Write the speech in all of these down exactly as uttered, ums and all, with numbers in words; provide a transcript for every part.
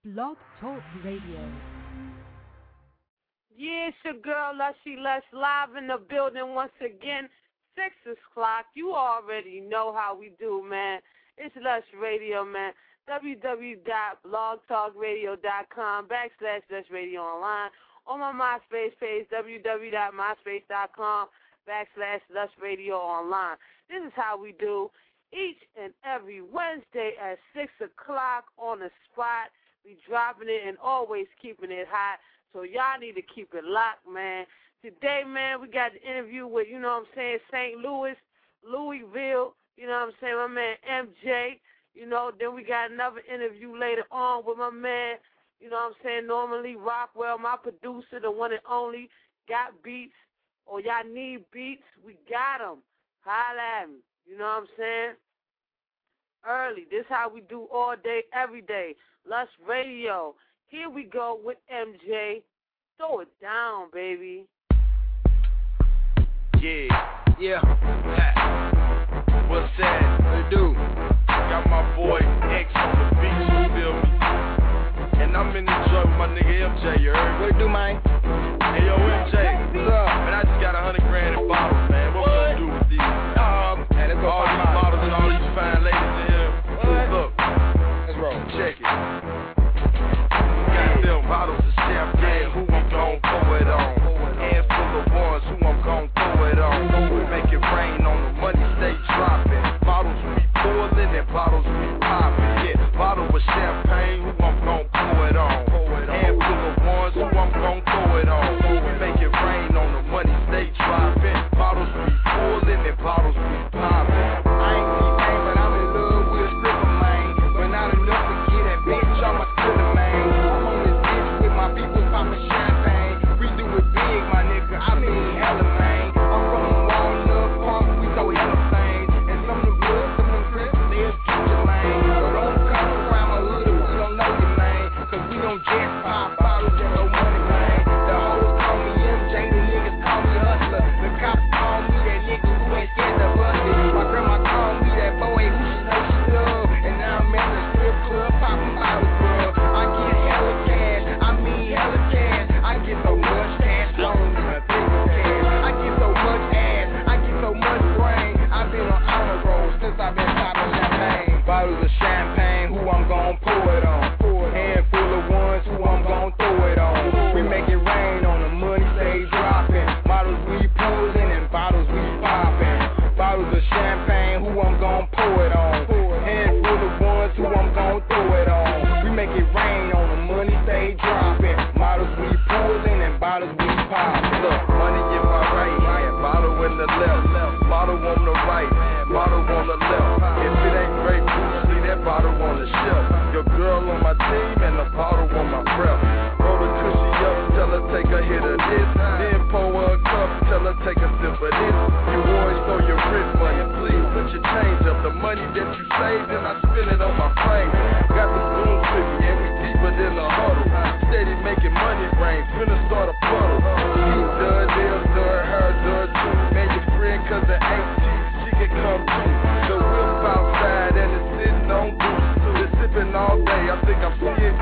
Blog Talk Radio. Yeah, it's your girl, Lushy Lush, live in the building once again. Six o'clock. You already know how we do, man. It's Lush Radio, man. www.blogtalkradio.com backslash Lush Radio Online. On my MySpace page, www.myspace.com backslash Lush Radio Online. This is how we do each and every Wednesday at six o'clock on the spot. We dropping it and always keeping it hot. So y'all need to keep it locked, man. Today, man, we got the interview with, you know what I'm saying, Saint Louis, Louisville, you know what I'm saying, my man M J. You know, then we got another interview later on with my man, you know what I'm saying, normally Rockwell, my producer, the one and only, got beats, or y'all need beats, we got them. Holla at me, you know what I'm saying? Early, this how we do all day, every day. Lush Radio. Here we go with M J. Throw it down, baby. Yeah, yeah. What's that? What it do? Got my boy X on the beat, you feel me? And I'm in the joint with my nigga M J, you heard? What it do, man? Hey, yo, M J. What's up? Man, I just got a hundred grand in bottles, man. What, what? we gonna do with these? Um, hey, let's go all these bottles and all these fine ladies in here. What? Look. Let's roll. Check it. Got them bottles of champagne, who I'm gon' pour it on. Handful of ones, who I'm gon' throw it on. We make it rain on the money, stay dropping. Bottles we pouring and bottles we popping. Yeah, bottle of champagne, who I'm gon' pour it on. Handful of ones, who I'm gon' throw it on. We make it rain on the money, stay dropping. Bottles we pouring and bottles we popping. I ain't T-Pain, but I'm in love with a stripper, man. But not enough to get that bitch, I'm a spinner, man. I'm on this bitch with my people popping champagne. We do it big, my nigga, I mean hella, man. I'm from Walnut Park, we throw hella things. And some of the blood, some of them crips, they'll shoot you, man. So don't come around my hood if we don't know you, man. Cause we don't just pop bottles and no money, man. The hoes call me M J, the niggas call me Hustler. The cops call me that nigga who ain't scared to bust it. My grandma call me that boy who she know she love. And now I'm at the strip club popping bottles, bro. I get hella cash, I mean hella cash. I get so much cash, long as I think of cash. I get so much ass, I get so much brain. I've been on honor roll since I've been popping champagne. Bottles of champagne, who I'm gon' pour it on. Handful of ones, who I'm gon' throw it on. We make it rain on the money, stay dropping. Bottles we pulling and bottles we popping. Bottles of champagne, who I'm gon' pour it on. Handful of ones, who I'm gon' throw it on. We make it rain on the money, stay dropping. Bottles we pulling and bottles we popping. Look, money in my right hand, bottle in the left, bottle on the right, bottle on the left. If it ain't great Bruce Lee, that bottle on the shelf. Your girl on my team and the bottle on my breath. Roll the cushy up, tell her take a hit of this. Then pour her a cup, tell her take a sip of this. You always throw your rent money, please put your change up. The money that you saved and I spend it on my frame. Got the spoon to me and we deeper than the huddle. Steady making money rain, finna start a puddle. Keep dud, they'll dud, her dud too. Man, your friend cause it ain't cheap, she can come too. The whip outside and it's sitting on boots. Just sipping all day, I think I'm seeing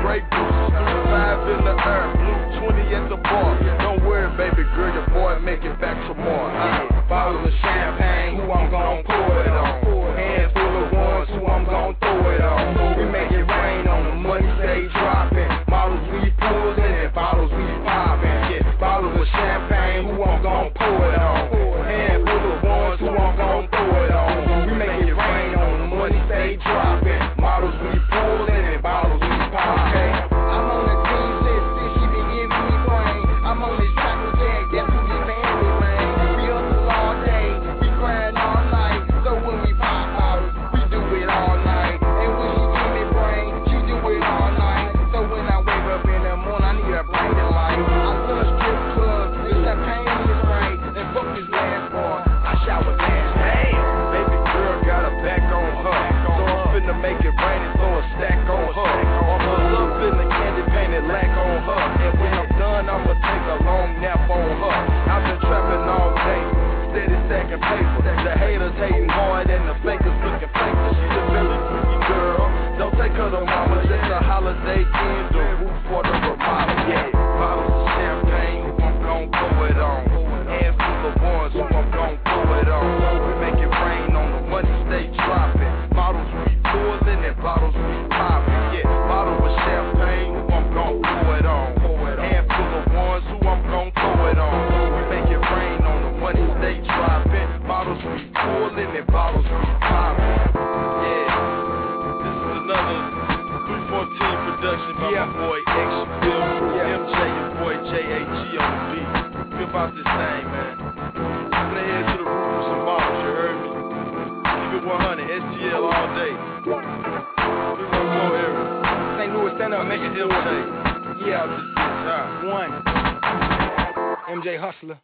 production by yeah. my boy X Bill, yeah. M J, your boy J A G on the beat. Give out this thing, man. Put ahead to the roof with some bottles, you heard me? Keep it one hundred, S T L all day. three one four area. Saint Louis, stand up, make it M J. Yeah, this is one. M J Hustler.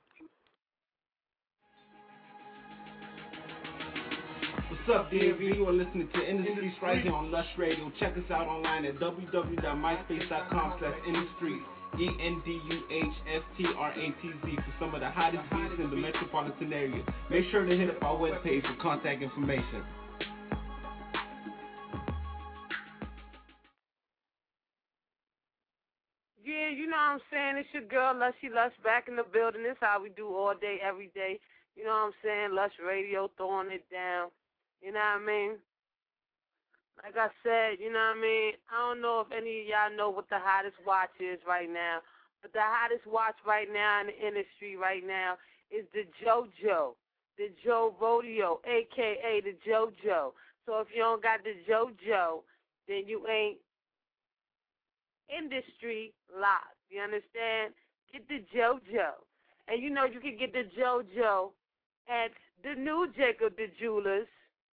What's up, D M V? You are listening to Industries right here on Lush Radio. Check us out online at w w w dot myspace dot com slash industries. E N D U H S T R A T Z for some of the hottest beats in the metropolitan area. Make sure to hit up our webpage for contact information. Yeah, you know what I'm saying? It's your girl, Lushy Lush, back in the building. This is how we do all day, every day. You know what I'm saying? Lush Radio, throwing it down. You know what I mean? Like I said, you know what I mean? I don't know if any of y'all know what the hottest watch is right now, but the hottest watch right now in the industry right now is the JoJo, the Joe Rodeo, a k a the JoJo. So if you don't got the JoJo, then you ain't industry locked. You understand? Get the JoJo. And you know you can get the JoJo at the new Jacob the Jewelers.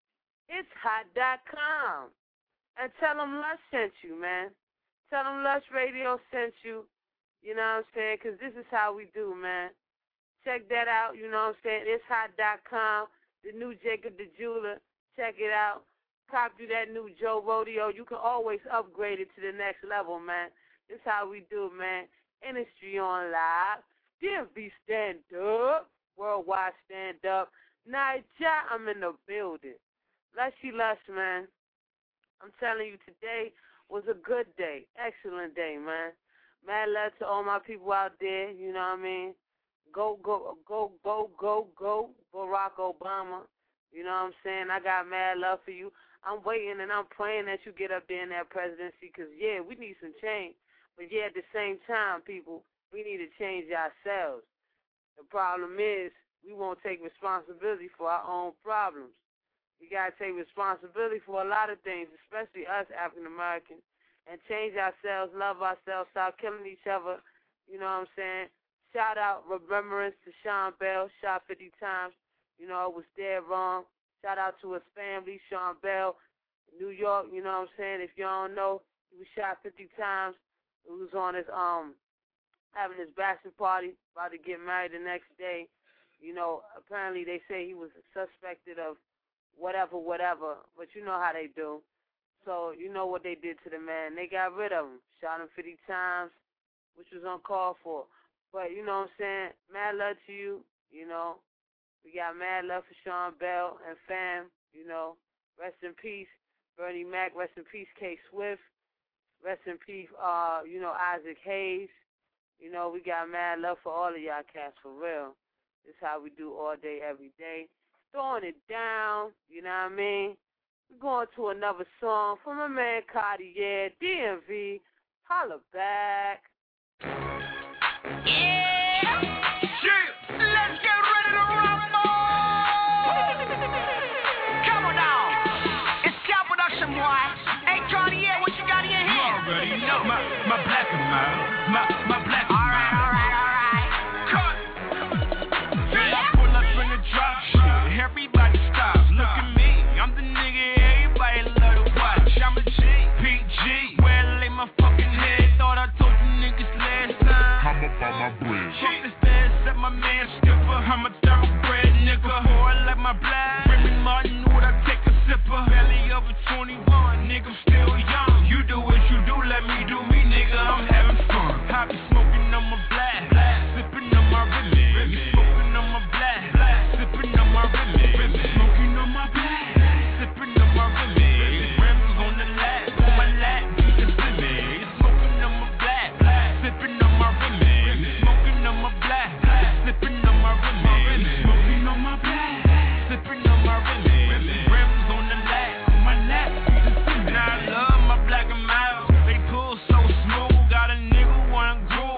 It's hot dot com. And tell them Lush sent you, man. Tell them Lush Radio sent you. You know what I'm saying? Because this is how we do, man. Check that out. You know what I'm saying? It's hot dot com. The new Jacob the Jeweler. Check it out. Copy that new Joe Rodeo. You can always upgrade it to the next level, man. This is how we do, man. Industry on live. D M V stand up. Worldwide stand up. Niger, I'm in the building. Lushy Lush, man. I'm telling you, today was a good day. Excellent day, man. Mad love to all my people out there, you know what I mean? Go, go, go, go, go, go, Barack Obama. You know what I'm saying? I got mad love for you. I'm waiting and I'm praying that you get up there in that presidency because, yeah, we need some change. But, yeah, at the same time, people, we need to change ourselves. The problem is we won't take responsibility for our own problems. We got to take responsibility for a lot of things, especially us African-Americans, and change ourselves, love ourselves, stop killing each other. You know what I'm saying? Shout out, remembrance to Sean Bell, shot fifty times. You know, it was dead wrong. Shout out to his family, Sean Bell, New York. You know what I'm saying? If you don't know, he was shot fifty times. He was on his, um, having his bachelor party, about to get married the next day. You know, apparently they say he was suspected of whatever, whatever, but you know how they do. So you know what they did to the man. They got rid of him, shot him fifty times, which was uncalled for. But you know what I'm saying? Mad love to you, you know. We got mad love for Sean Bell and fam, you know. Rest in peace, Bernie Mac. Rest in peace, K. Swift. Rest in peace, uh, you know, Isaac Hayes. You know, we got mad love for all of y'all cats, for real. This is how we do all day, every day. Throwing it down, you know what I mean? We're going to another song from my man Cartier, D M V, holla back. Yeah! Yeah! Let's get ready to rumble! Come on down. It's Cal Production, boy. Hey, Cartier, what you got in your hand? You already know. My, my black and mild. My, my black and mild. All right, all right, all right. Cut. Yeah. I pull up, bring a drop shit. Everybody stop. Look at me. I'm the nigga everybody love to watch. I'm a G. P G. Where I lay my fucking head. Thought I told you niggas last time. I'm up on my bread. Fuck the stairs at my man skipper. I'm a thoroughbred nigga. Before I let my black. Remy Martin would I take a sipper. Belly over twenty-one. Nigga, I'm still young. You do what you do. Let me do me, nigga. I'm having fun. I be smoking on my black. Sipping on my Remy. You smoking on my black. Sipping on my Remy. Smoking on my black. Sipping on my Remy. Rims on the lap. On my lap. You can see me. You smoking on my black. Sipping on my Remy. You smoking on my black. Sipping on my Remy. Smoking on my black. Sipping on my Remy. Rims on the lap. On my lap. You can see me. Now I love my black and mild. They pull so smooth. Got a nigga wanna groove.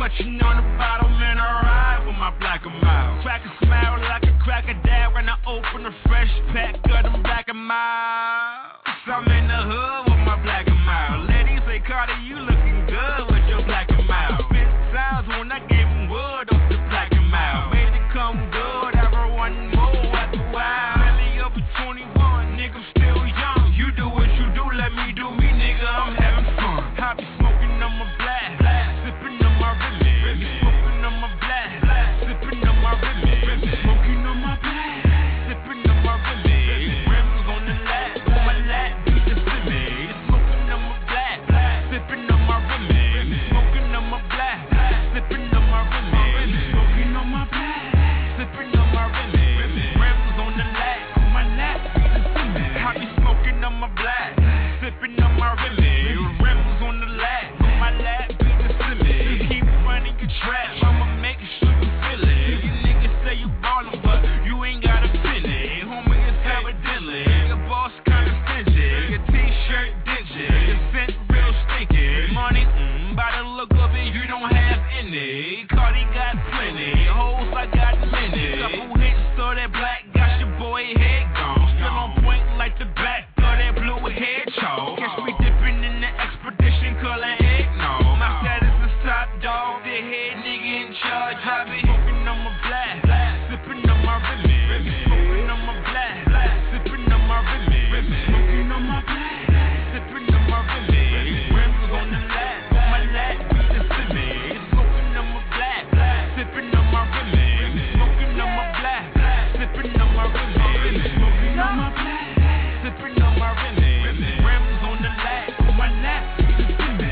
Clutching on the bottle, man, I ride with my black and mild. Crack a smile like a crocodile when I open a fresh pack of them black and mild. I'm in the hood with my black and mild. Ladies say, Carter, you looking good with your black and mild. Spit sounds when I gave him wood off the black and mild. Made it come good, ever one more at the wild. Belly up at twenty-one, nigga, I'm still young. You do what you do, let me do me, nigga, I'm having fun. I be smoking on my black, sipping on my Remy. Smoking on my black, sipping on my Remy. Smoking on my black, sipping on my Remy. Rims on the lap, on my lap, beat the simi. Smoking on my black, sipping on my Remy. Smoking on my black, sipping on my Remy. Smoking on my black, sipping on my Remy. Rims on the lap, on my lap, beat the simi. I be smoking on my black, sipping on my Remy. Rims on the lap, on my lap, beat the simi. Keep running your trap, I'ma make sure you feel it. You niggas say you ballin', but you ain't gotta feel it. Homie, it's evidently your boss kinda stingy. Your t-shirt dingy, your scent real stinky. Money, mm, by the look of it, you don't have any. Cardi got plenty, hoes I got many. Couple hits, so that black got your boy head gone. Still on point like the back of that blue head chalk. Catch me dipping in the expedition, call it eggnog. My status is top dog, the head nigga in charge. I be smoking on my black, sipping on my Remy. Smoking on my black, sipping on my Remy. Smoking on my black, sipping on my Remy. Rims on the lap, on my lap, beat the simi. Smoking on my black, sipping on my Remy. Smoking on my black, sipping on my Remy. Smoking on my black, sipping on my Remy. Rims on the lap, on my lap, beat the simi.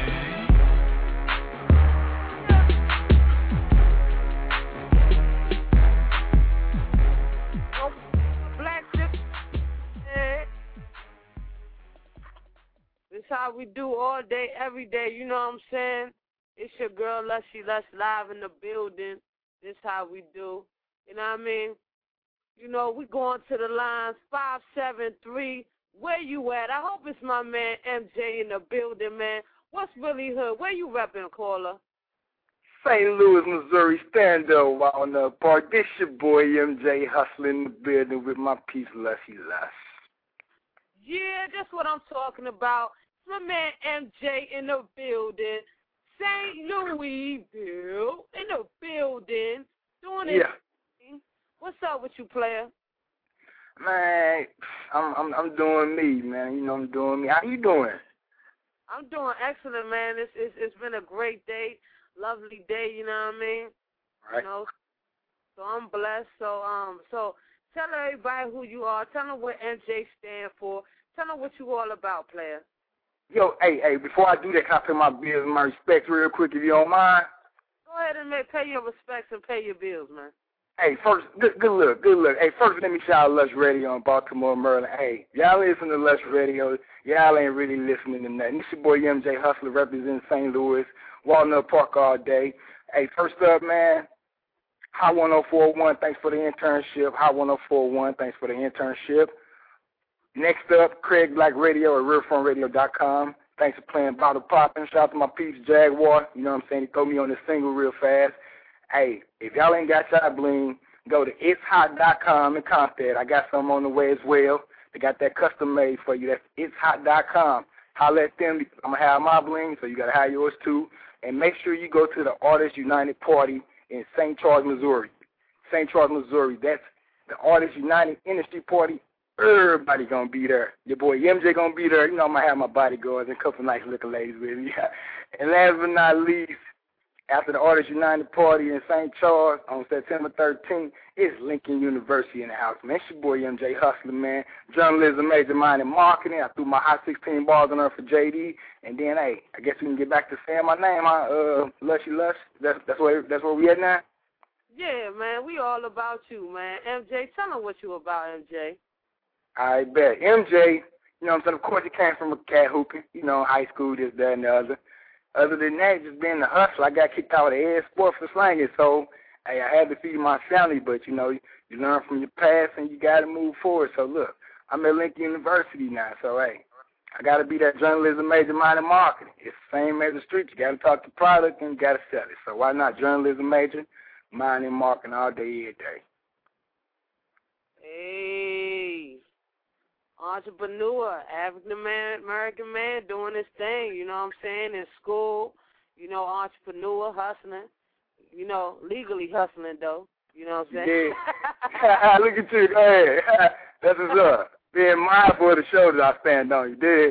Black tip. Yeah. This how we do all day, every day. You know what I'm saying? It's your girl, Lushy Lush, live in the building. This how we do. You know what I mean? You know, we going to the lines, five seven three. Where you at? I hope it's my man M J in the building, man. What's really hood? Where you repping, caller? Saint Louis, Missouri, stand up on the park. This your boy M J hustling the building with my piece, Lushy Lush. Yeah, that's what I'm talking about. My man M J in the building. Saint Louisville in the building. Doing it. Yeah. What's up with you, player? Man, I'm I'm I'm doing me, man. You know I'm doing me. How you doing? I'm doing excellent, man. It's it's it's been a great day, lovely day. You know what I mean? Right. You know, so I'm blessed. So um, so tell everybody who you are. Tell them what M J stand for. Tell them what you all about, player. Yo, hey, hey. Before I do that, can I pay my bills and my respects real quick, if you don't mind? Go ahead and make, pay your respects and pay your bills, man. Hey, first, good, good look, good look. Hey, first, let me shout out Lush Radio in Baltimore, Maryland. Hey, y'all listen to Lush Radio. Y'all ain't really listening to nothing. This your boy M J Hustler representing Saint Louis, Walnut Park all day. Hey, first up, man, Hot one oh four point one, thanks for the internship. Hot one oh four point one, thanks for the internship. Next up, Craig Black Radio at real front radio dot com. Thanks for playing Bottle Poppin'. Shout out to my peeps, Jaguar. You know what I'm saying? He throw me on the single real fast. Hey, if y'all ain't got y'all bling, go to its hot dot com and contact. I got some on the way as well. They got that custom made for you. That's its hot dot com. Holla at them. I'm going to have my bling, so you got to have yours too. And make sure you go to the Artists United Party in Saint Charles, Missouri. Saint Charles, Missouri. That's the Artists United Industry Party. Everybody going to be there. Your boy M J going to be there. You know I'm going to have my bodyguards and a couple nice looking ladies with me. And last but not least, after the Artists United Party in Saint Charles on September thirteenth, it's Lincoln University in the house, man. It's your boy M J Hustler, man. Journalism, major mind in marketing. I threw my hot sixteen bars on her for J D. And then, hey, I guess we can get back to saying my name, huh? Uh, Lushy Lush. That's, that's, where, that's where we at now? Yeah, man. We all about you, man. M J, tell them what you about, M J. I bet. M J, you know what I'm saying? Of course, he came from a cat hooping, you know, high school, this, that, and the other. Other than that, just being the hustler, I got kicked out of Ed Sport for slanging, so hey, I had to feed my family, but, you know, you learn from your past and you got to move forward. So, look, I'm at Lincoln University now, so, hey, I got to be that journalism major, mind in marketing. It's the same as the street. You got to talk to product and you got to sell it. So why not journalism major, mind in marketing all day, every day? Hey, entrepreneur, African American man doing his thing, you know what I'm saying, in school, you know, entrepreneur, hustling, you know, legally hustling, though, you know what I'm saying? Yeah. Look at you, go ahead. That's what's up. Being mindful of the shoulders I stand on, you dig?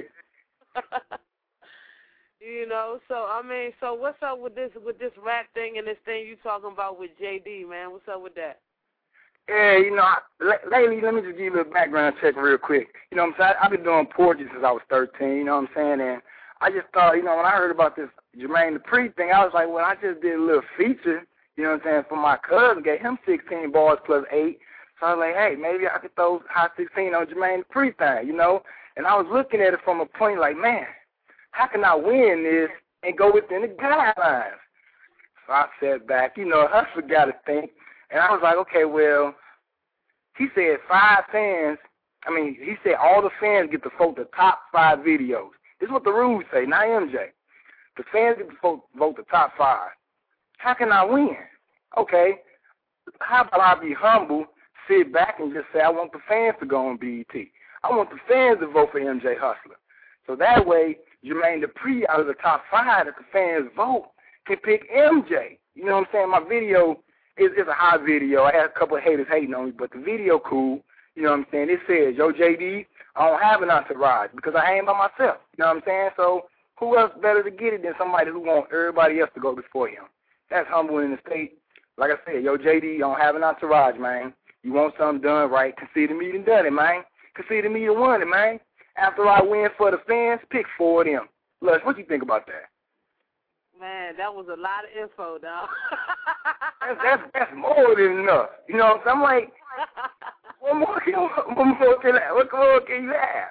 You know, so, I mean, so what's up with this with this rap thing and this thing you talking about with J D, man? What's up with that? Yeah, you know, I, lately, let me just give you a little background check real quick. You know what I'm saying? I've been doing poetry since I was thirteen, you know what I'm saying? And I just thought, you know, when I heard about this Jermaine Dupri thing, I was like, well, I just did a little feature, you know what I'm saying, for my cousin, gave him sixteen bars plus eight. So I was like, hey, maybe I could throw high sixteen on Jermaine Dupri thing, you know? And I was looking at it from a point like, man, how can I win this and go within the guidelines? So I sat back, you know, Hustler got to think. And I was like, okay, well, he said five fans, I mean, he said all the fans get to vote the top five videos. This is what the rules say, not M J. The fans get to vote, vote the top five. How can I win? Okay, how about I be humble, sit back and just say I want the fans to go on B E T. I want the fans to vote for M J Hustler. So that way, Jermaine Dupri out of the top five that the fans vote can pick M J. You know what I'm saying? My video is, is a high video. I had a couple of haters hating on me, but the video cool. You know what I'm saying? It says, yo, J D, I don't have an entourage because I ain't by myself. You know what I'm saying? So who else better to get it than somebody who wants everybody else to go before him? That's humble in the state. Like I said, yo, J D, I don't have an entourage, man. You want something done right, consider me to done it, man. Consider me to won it, man. After I win for the fans, pick four of them. Lush, what you think about that? Man, that was a lot of info, dog. that's, that's, that's more than enough. You know, so I'm like, what more can, what more can, what more can you have?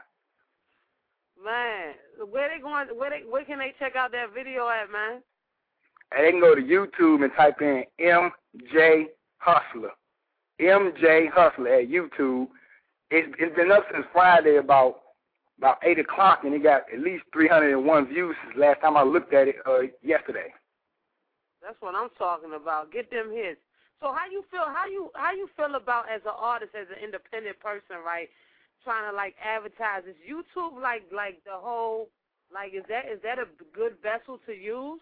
Man, where they going? Where they? Where can they check out that video at, man? And they can go to YouTube and type in M J Hustler. M J Hustler at YouTube. It's, it's been up since Friday about about eight o'clock, and it got at least three hundred one views since last time I looked at it uh, yesterday. That's what I'm talking about. Get them hits. So how you feel? How you how you feel about as an artist, as an independent person, right? Trying to like advertise. Is YouTube like like the whole like is that is that a good vessel to use?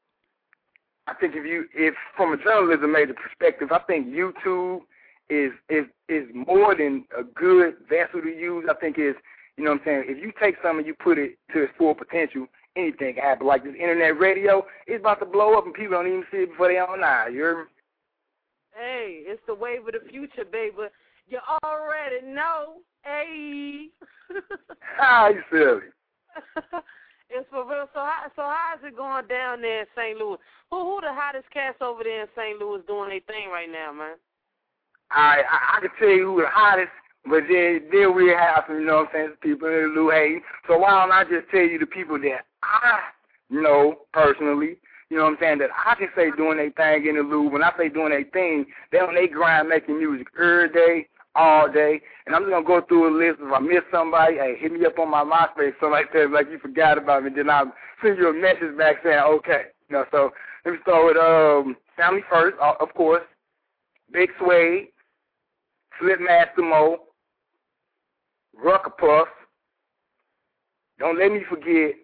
I think if you if from a journalism major perspective, I think YouTube is is is more than a good vessel to use. I think is you know what I'm saying, if you take something and you put it to its full potential, anything can happen. Like this internet radio, it's about to blow up and people don't even see it before they own eye. You heard me? Hey, it's the wave of the future, baby. You already know. Hey. Ah, you silly. It's for real. So how so how is it going down there in Saint Louis? Who who the hottest cats over there in Saint Louis doing their thing right now, man? I I, I can tell you who the hottest. But then, then we have some, you know what I'm saying, people in the Lou Hayes. So why don't I just tell you the people that I know personally, you know what I'm saying, that I can say doing their thing in the Lou. When I say doing their thing, they on their grind making music every day, all day. And I'm just going to go through a list. If I miss somebody, hey, hit me up on my MySpace, something like that, like you forgot about me. Then I'll send you a message back saying, okay. You know, so let me start with um, Family First, uh, of course, Big Suede, Slipmaster Mo, Rucker Puff. Don't let me forget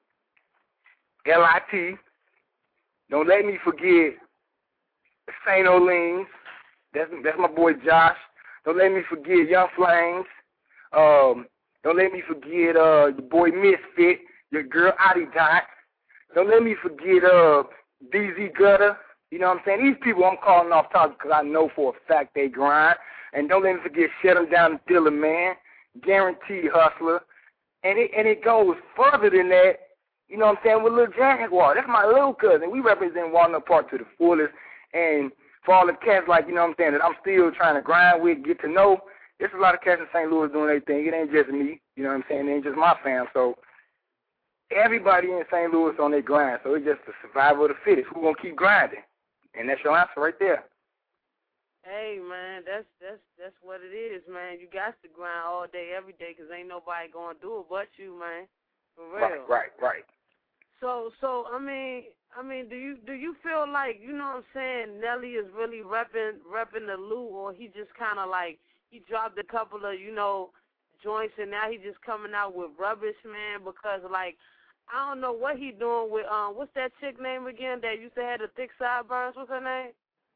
L I T. Don't let me forget Saint Orleans. That's that's my boy Josh. Don't let me forget Young Flames. Um, don't let me forget uh your boy Misfit, your girl Adi Dot. Don't let me forget uh D Z Gutter. You know what I'm saying? These people I'm calling off top because I know for a fact they grind. And don't let me forget Shut Them Down to Dilla Man. Guaranteed Hustler, and it and it goes further than that. You know what I'm saying? With Lil Jaguar, that's my little cousin. We represent Walnut Park to the fullest. And for all the cats, like you know what I'm saying, that I'm still trying to grind with, get to know. There's a lot of cats in Saint Louis doing their thing. It ain't just me. You know what I'm saying? It ain't just my fam. So everybody in Saint Louis on their grind. So it's just the survival of the fittest. Who gonna keep grinding? And that's your answer right there. Hey, man, that's that's that's what it is, man. You got to grind all day, every day, because ain't nobody going to do it but you, man. For real. Right, right, right. So, so I mean, I mean, do you do you feel like, you know what I'm saying, Nelly is really repping repping the Lou, or he just kind of like he dropped a couple of, you know, joints and now he just coming out with rubbish, man? Because like I don't know what he doing with um what's that chick name again that used to have the thick sideburns? What's her name?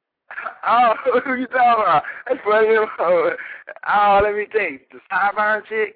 Oh, who you talking about? That's funny. Oh, let me think. The sideburn chick.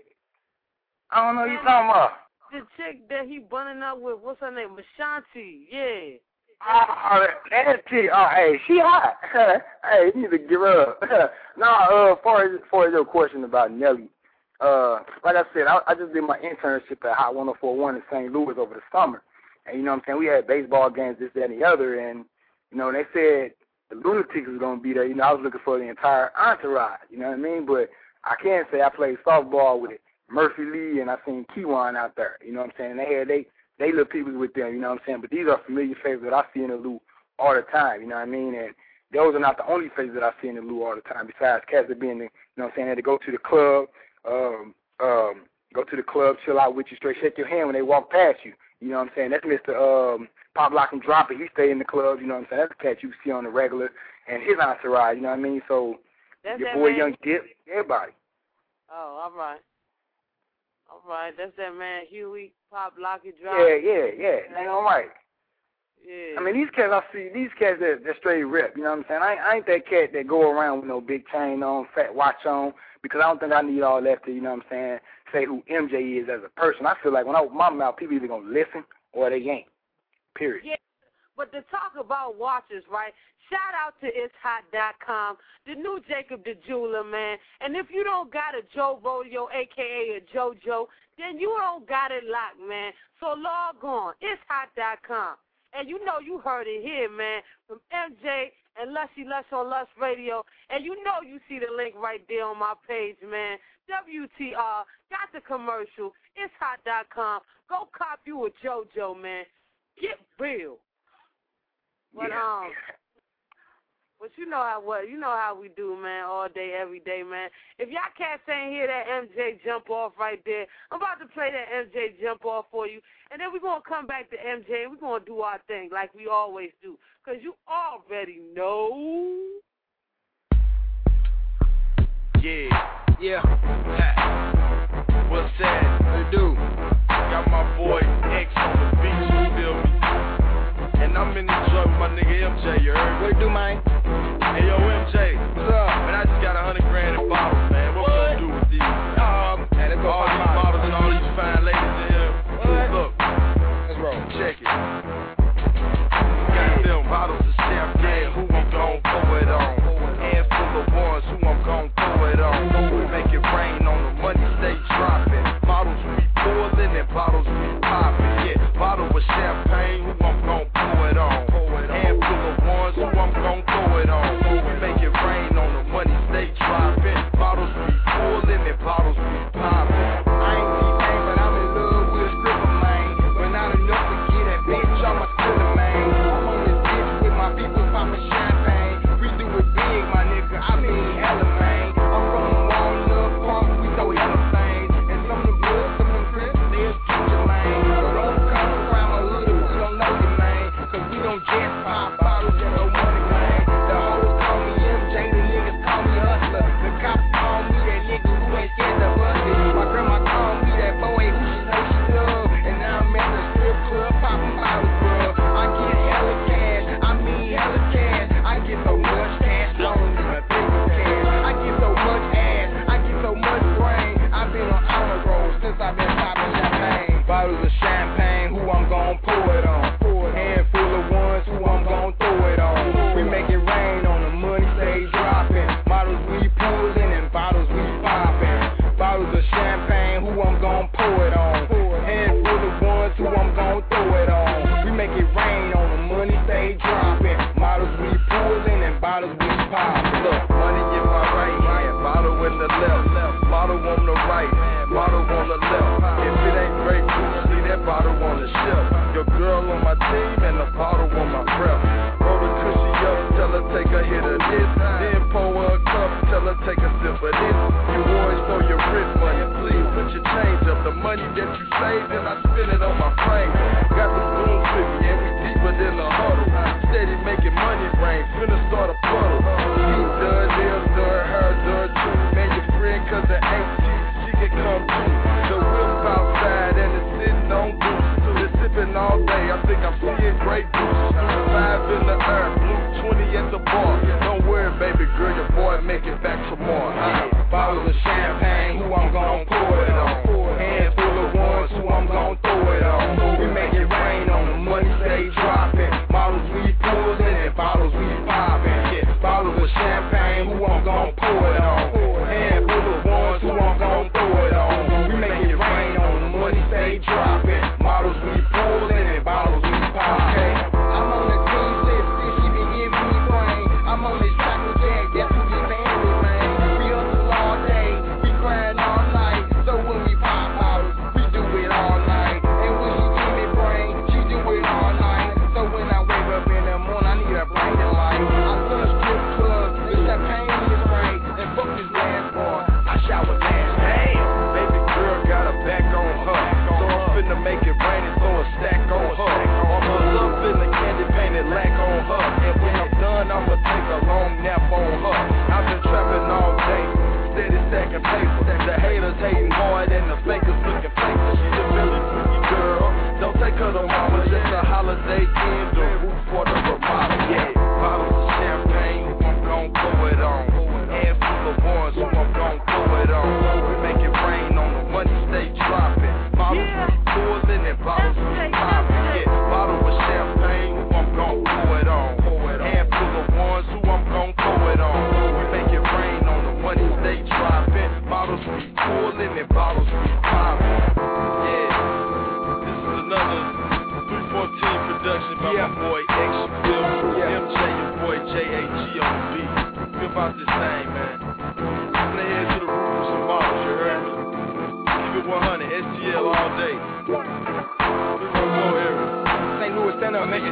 I don't know who you talking about. The chick that he bunning up with, what's her name? Ashanti, yeah. Oh, that chick. Oh, hey, she hot. Hey, you need to give her up. Nah, uh, as far as, as far as your question about Nelly, uh, like I said, I, I just did my internship at Hot one oh four point one in Saint Louis over the summer. And, you know what I'm saying, we had baseball games, this, that, and the other. And, you know, they said the Lunatics was going to be there. You know, I was looking for the entire entourage, you know what I mean? But I can say I played softball with it. Murphy Lee, and I seen Keywan out there, you know what I'm saying? They had they they little people with them, you know what I'm saying? But these are familiar faces that I see in the Lou all the time, you know what I mean? And those are not the only faces that I see in the Lou all the time. Besides cats that being, the, you know what I'm saying? They go to the club, um, um, go to the club, chill out with you, straight shake your hand when they walk past you, you know what I'm saying? That's Mister Um, Pop Lock and Drop It. He stay in the club, you know what I'm saying? That's a cat you see on the regular, and his entourage, you know what I mean? So That's your that boy man. Young Dip, everybody. Oh, all right. All right, that's that man Huey, Pop, Lock, It, Drop. Yeah, yeah, yeah. They all right. Yeah. I mean, these cats I see, these cats that that straight rip. You know what I'm saying? I, I ain't that cat that go around with no big chain on, fat watch on, because I don't think I need all that to, you know what I'm saying, say who M J is as a person. I feel like when I open my mouth, people either gonna listen or they ain't. Period. Yeah. But to talk about watches, right, shout out to it's hot dot com, the new Jacob the Jeweler, man. And if you don't got a Joe Rodeo, a k a a JoJo, then you don't got it locked, man. So log on, it's hot dot com. And you know you heard it here, man, from M J and Lushy Lush on Lush Radio. And you know you see the link right there on my page, man. W T R, got the commercial, it's hot dot com. Go cop you a JoJo, man. Get real. But yeah. um, but you know how what you know how we do, man, all day, every day, man. If y'all cats ain't hear that M J jump off right there, I'm about to play that M J jump off for you, and then we're gonna come back to M J and we're gonna do our thing like we always do, cause you already know. Yeah, yeah. Ha. What's that? What do? Got my boy X on the beat, you feel me? And I'm in the joint with my nigga M J, you heard? What do, man? Hey, yo, M J. What's up? Man, I just got a hundred grand in bottles, man. What, what? we gonna do with these? Um, hey, let's go all these bottles. bottles and all these fine ladies in here. What? Look. Let's roll. Check it. Got them bottles of champagne, who I'm gon' pour it on. Handful of ones, who I'm gon' throw it on. We make it rain on the money, stay dropping. Bottles we boiling and bottles we popping. Yeah, bottle with champagne, who I'm gon' pour it on. Handful of ones, who I'm gon' throw it on. We make it rain on the money, stay dropping. Bottles we boiling and bottles we popping. I ain't T-Pain, but I'm in love with a stripper, man. But not enough to get that bitch on my spiller, man. I'm on this bitch with my people popping champagne. We do it big, my nigga, I mean hella, man. I'm from Walnut Park, we throw hella things. And some of the blood, some of the crips, they'll get you, man. So don't come around my hood if we don't know you, man. Cause we don't just pop bottles and no money, man. The hoes call me M J, the niggas call me Hustler. The cops call me that nigga who ain't scared to bust it. My grandma called me that boy who she know she love. And now I'm at the strip club popping bottles, bro. I get hella cash, I mean hella cash. I get so much cash, long as my paper cash. I get so much ass, I get so much brain. I've been on honor roll since I've been popping champagne. Bottles of champagne, who I'm gon' pour it on. Handful of ones, who I'm gon' throw it on. We make it rain on the money, stay dropping. Models we pulling and bottles we popping. Bottles of champagne, who I'm gon' pour it on. Handful of ones, who I'm gon' throw it on. We make it rain on the money, stay dropping. Models we pulling and bottles we popping. Look, money in my right hand, bottle in the left, bottle on the right, bottle on the left. If it ain't great juice, see that bottle on the shelf. Your girl on my team and the bottle on my breath. Roll the cushy up, tell her take a hit of this. Then pour her a cup, tell her take a sip of this. You always throw your rent money, please put your change up. The money that you saved and I spend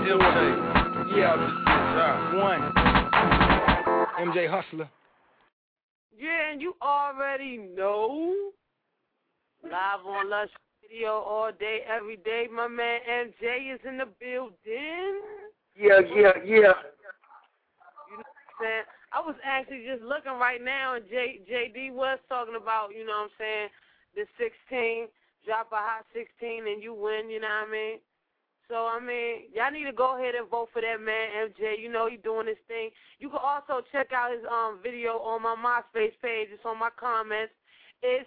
M J. Yeah, one. M J Hustler. Yeah, and you already know. Live on Lush Radio all day, every day. My man M J is in the building. Yeah, yeah, yeah. You know what I'm saying? I was actually just looking right now, and J, JD was talking about, you know what I'm saying, the sixteen, drop a hot sixteen, and you win, you know what I mean? So, I mean, y'all need to go ahead and vote for that man, M J. You know he doing his thing. You can also check out his um video on my MySpace page. It's on my comments. It's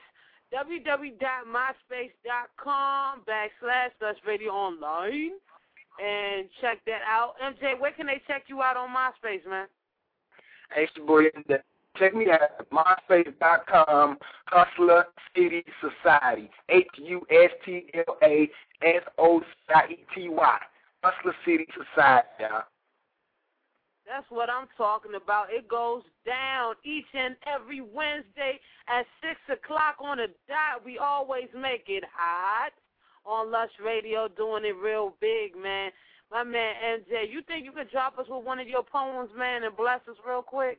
www.myspace.com backslash Lush Radio Online. And check that out. M J, where can they check you out on MySpace, man? Hey, boy, check me out at myspace.com, Hustler City Society. H U S T L A S O C I E T Y. Hustler City Society, y'all. That's what I'm talking about. It goes down each and every Wednesday at six o'clock on the dot. We always make it hot on Lush Radio, doing it real big, man. My man M J, you think you could drop us with one of your poems, man, and bless us real quick?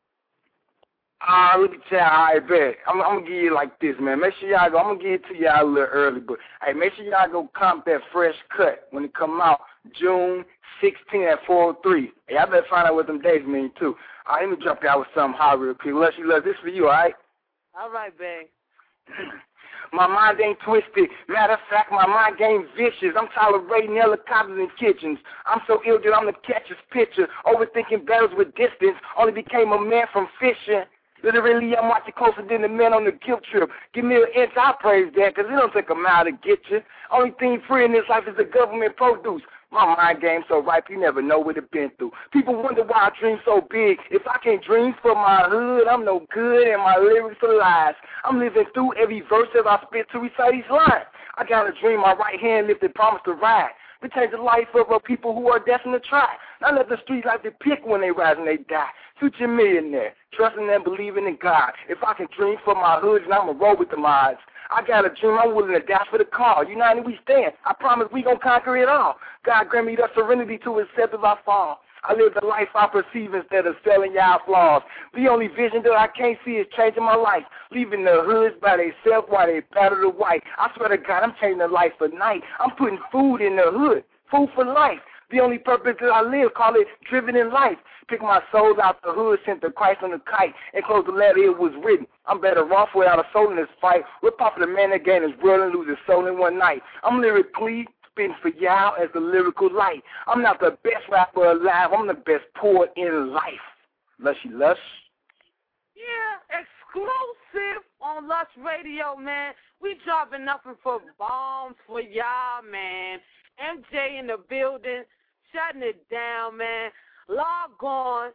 Ah, uh, let me tell you, all right, bet. I'm, I'm going to give you like this, man. Make sure y'all go. I'm going to give it to y'all a little early, but, hey, make sure y'all go comp that Fresh Cut when it come out June sixteenth at four oh three. Hey, y'all better find out what them days mean, too. All right, let me jump y'all with something hot real quick. Lush, you love this for you, all right? All right, babe. My mind ain't twisted. Matter of fact, my mind game vicious. I'm tolerating helicopters in kitchens. I'm so ill that I'm the catcher's pitcher. Overthinking battles with distance. Only became a man from fishing. Literally, I'm watching closer than the men on the guilt trip. Give me an inch, I praise that, because it don't take a mile to get you. Only thing free in this life is the government produce. My mind game so ripe, you never know what it been through. People wonder why I dream so big. If I can't dream for my hood, I'm no good, and my lyrics are lies. I'm living through every verse as I spit to recite these lines. I got a dream, my right hand lifted, promise to ride. We change the life of uh, people who are destined to try. Not let the streets like to pick when they rise and they die. Future millionaire, trusting and believing in God. If I can dream for my hoods, and I'ma roll with the odds. I got a dream, I'm willing to die for the cause. United we stand. I promise we gon' conquer it all. God grant me the serenity to accept if I fall. I live the life I perceive instead of selling y'all flaws. The only vision that I can't see is changing my life. Leaving the hoods by themselves while they battle the white. I swear to God, I'm changing the life for night. I'm putting food in the hood. Food for life. The only purpose that I live, call it driven in life. Pick my soul out the hood, sent to Christ on the kite, and close the letter, it was written. I'm better off without a soul in this fight. We're popular man that gain his world and lose his soul in one night. I'm lyrically spitting for y'all as the lyrical light. I'm not the best rapper alive, I'm the best poet in life. Lushy Lush. Yeah, exclusive on Lush Radio, man. We dropping nothing for bombs for y'all, man. M J in the building, shutting it down, man. Log on,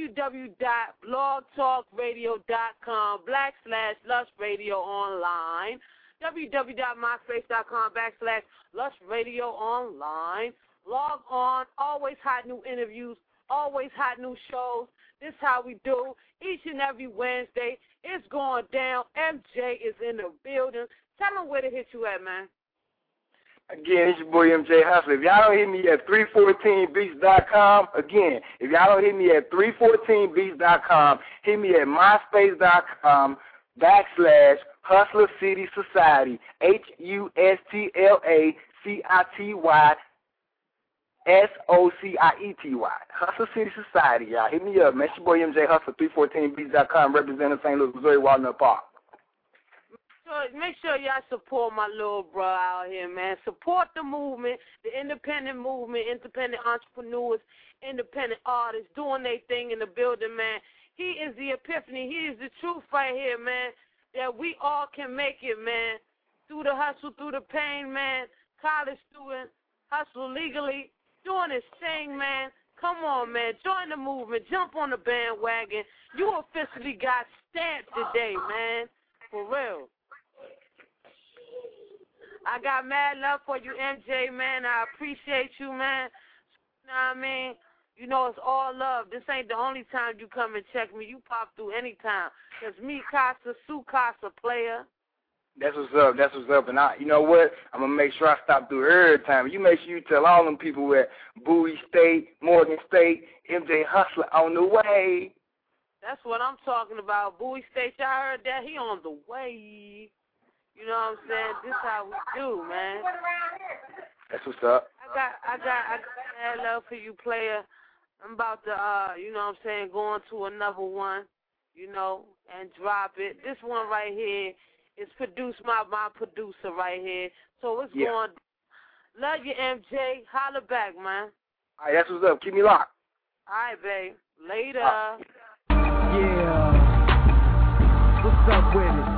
www.blogtalkradio.com backslash Lush Radio Online, www.myspace.com backslash Lush Radio Online. Log on, always hot new interviews, always hot new shows. This is how we do each and every Wednesday. It's going down. M J is in the building. Tell them where to hit you at, man. Again, it's your boy M J Hustler. If y'all don't hit me at three fourteen beats dot com, again, if y'all don't hit me at three fourteen beats dot com, hit me at myspace.com backslash Hustler City Society, H U S T L A C I T Y S O C I E T Y. Hustler City Society, y'all. Hit me up, man. It's your boy M J Hustler, three fourteen beats dot com, representing Saint Louis, Missouri, Walnut Park. Make sure y'all support my little bro out here, man. Support the movement, the independent movement, independent entrepreneurs, independent artists doing their thing in the building, man. He is the epiphany. He is the truth right here, man, that we all can make it, man. Through the hustle, through the pain, man. College student, hustle legally, doing his thing, man. Come on, man. Join the movement. Jump on the bandwagon. You officially got stamped today, man. For real. I got mad love for you, M J, man. I appreciate you, man. You know what I mean? You know it's all love. This ain't the only time you come and check me. You pop through anytime. Because me, Casa, Sue Casa, player. That's what's up. That's what's up. And I, you know what? I'm gonna make sure I stop through every time. You make sure you tell all them people at Bowie State, Morgan State, M J Hustler on the way. That's what I'm talking about. Bowie State, y'all heard that? He on the way. You know what I'm saying? This how we do, man. That's what's up. I got, I got, I got mad love for you, player. I'm about to, uh, you know what I'm saying, go on to another one, you know, and drop it. This one right here is produced by my producer right here. So it's yeah. going. Love you, M J. Holla back, man. All right, that's what's up. Keep me locked. All right, babe. Later. Uh, yeah. What's up with it?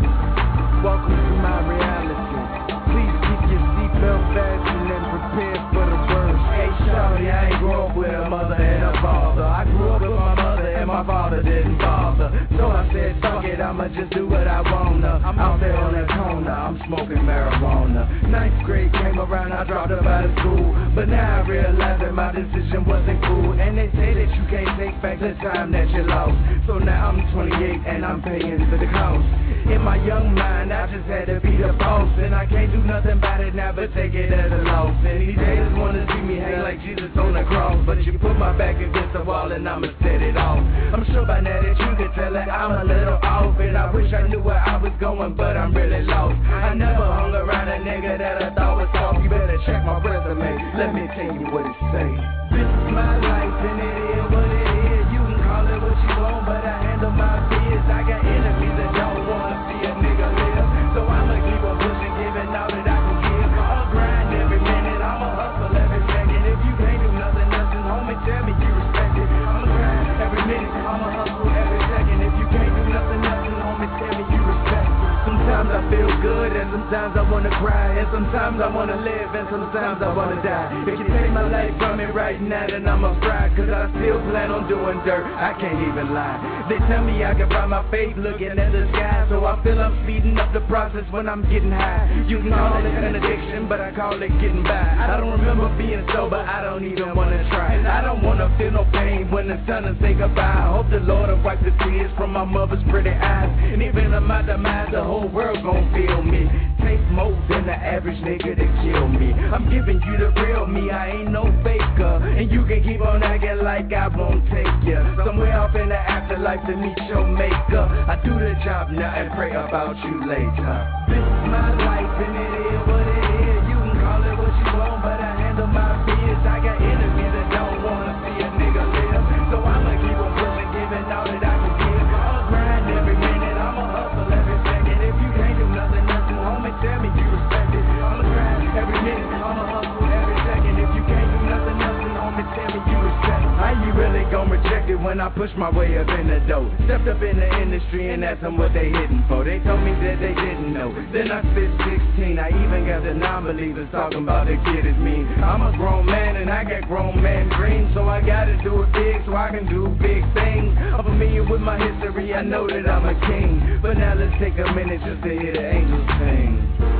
Welcome to my reality. Please keep your seatbelt fastened and prepare for the worst. Hey, shawty, I ain't grew up with a mother and a father. I grew up with my mother and my father didn't bother. So I said, fuck it, I'ma just do what I wanna. I'm out there on the corner, I'm smoking marijuana. Ninth grade came around, I dropped up out of school. But now I realize that my decision wasn't cool. And they say that you can't take back the time that you lost. So now I'm twenty-eight and I'm paying for the cost. In my young mind, I just had to be the boss. And I can't do nothing about it now but take it as a loss. And these haters wanna see me hang like Jesus on the cross. But you put my back against the wall and I'ma set it off. I'm sure by now that you can tell that I'm a little off. And I wish I knew where I was going, but I'm really lost. I never hung around a nigga that I thought was soft. You better check my resume, let me tell you what it say. This is my life and it is what it is. You can call it what you want, but I handle my biz. I got enemies that don't wanna see a nigga live. So I'ma keep on pushing, giving all that I can give. I'll grind every minute, I'ma hustle every second. If you can't do nothing, nothing, homie, tell me you respect it. I'ma grind every minute, I'ma hustle every second. If you can't do nothing, nothing, homie, tell me you respect it. Sometimes I feel good and sometimes I wanna cry. And sometimes I wanna live and sometimes I wanna die. If you take my life from me right now, then I'ma fry. Cause I still plan on doing dirt, I can't even lie. They tell me I can find my faith looking at the sky. So I feel I'm speeding up the process when I'm getting high. You can call it an addiction, but I call it getting by. I don't remember being sober, I don't even wanna try. I don't wanna feel no pain when the sun and say goodbye. I hope the Lord will wipe the tears from my mother's pretty eyes. And even in my demise, the whole world gon' feel me. Take more than the average nigga to kill me. I'm giving you the real me, I ain't no faker. And you can keep on acting like I won't take you somewhere off in the afterlife to meet your maker. I do the job now and pray about you later. This is my life and it is what it is. You can call it what you want, but I handle my biz. I got enemies that don't wanna see a nigga live. So I'ma keep on pushing, giving all that I can give. I'll grind every minute, I'ma hustle every second. If you can't do nothing, nothing, homie, tell me you respect it. I'ma grind every minute, I'ma hustle every second. If you can't do nothing, nothing, homie, tell me you respect it. How you really gon' reject it when I push my way up in the door? Stepped up in the industry and asked them what they hitting for. They told me that they didn't know. Then I spit sixteen, I even got the non-believers talking about the kid is mean. I'm a grown man and I got grown man dreams. So I gotta do it big so I can do big things. I'm familiar with my history, I know that I'm a king. But now let's take a minute just to hear the angels sing.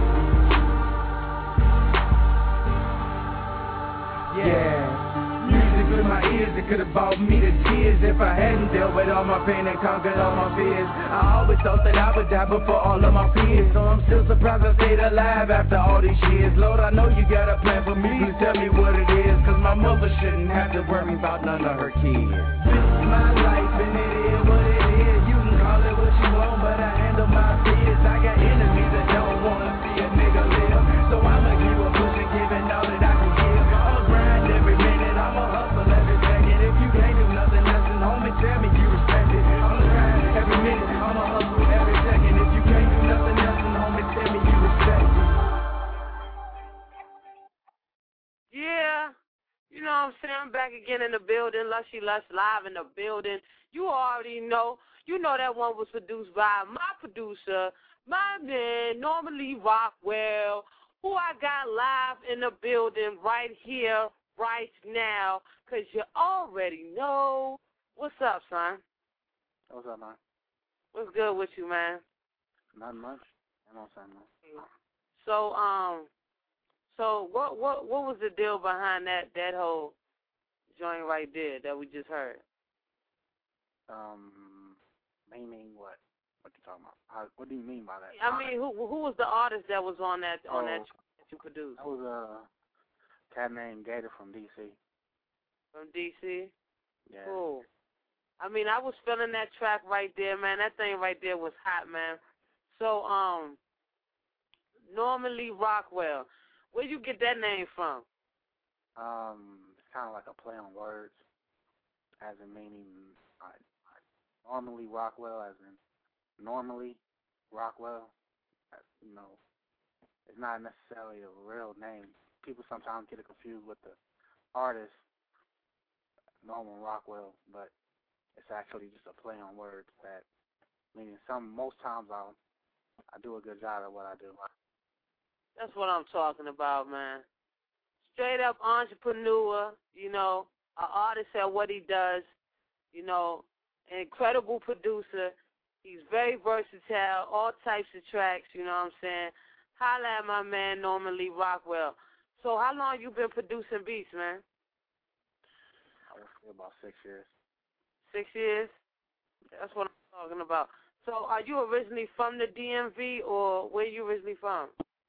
Yeah. Music with my ears, it could've brought me to tears if I hadn't dealt with all my pain and conquered all my fears. I always thought that I would die before all of my peers, so I'm still surprised I stayed alive after all these years. Lord, I know you got a plan for me, please tell me what it is, cause my mother shouldn't have to worry about none of her kids. This is my life and it is what it is. You can call it what you want, but I handle my fears. I got enemies that don't wanna see a nigga live, so I'ma keep on pushing, giving all that I can give. I'ma grind every minute, I'ma hustle every second. If you can't do nothing, nothing, homie, tell me you respect it. I'ma grind every minute, I'ma hustle every second. If you can't do nothing, nothing, homie, tell me you respect it. Yeah. You know what I'm saying? I'm back again in the building. Lushy Lush live in the building. You already know. You know that one was produced by my producer, my man, Normally Rockwell, who I got live in the building right here, right now, because you already know. What's up, son? What's up, man? What's good with you, man? Not much. I'm on time, man. So, um, so what, what, what was the deal behind that, that whole joint right there that we just heard? Um, meaning what? What you talking about? How, what do you mean by that? I mean, who who was the artist that was on that on oh, that track that you produced? That was a cat named Gator from D C. From D C. Yeah. Cool. I mean, I was feeling that track right there, man. That thing right there was hot, man. So, um, Normally Rockwell, where you get that name from? Um, it's kind of like a play on words, as in meaning I, I normally Rockwell, as in normally Rockwell. You know, it's not necessarily a real name. People sometimes get it confused with the artist, Norman Rockwell, but it's actually just a play on words. That meaning some most times I'll I do a good job at what I do. That's what I'm talking about, man. Straight up entrepreneur, you know, an artist at what he does, you know, an incredible producer. He's very versatile, all types of tracks, you know what I'm saying? Holla at my man, Norman Lee Rockwell. So how long you been producing beats, man? I would say about six years. Six years? That's what I'm talking about. So are you originally from the D M V, or where you originally from?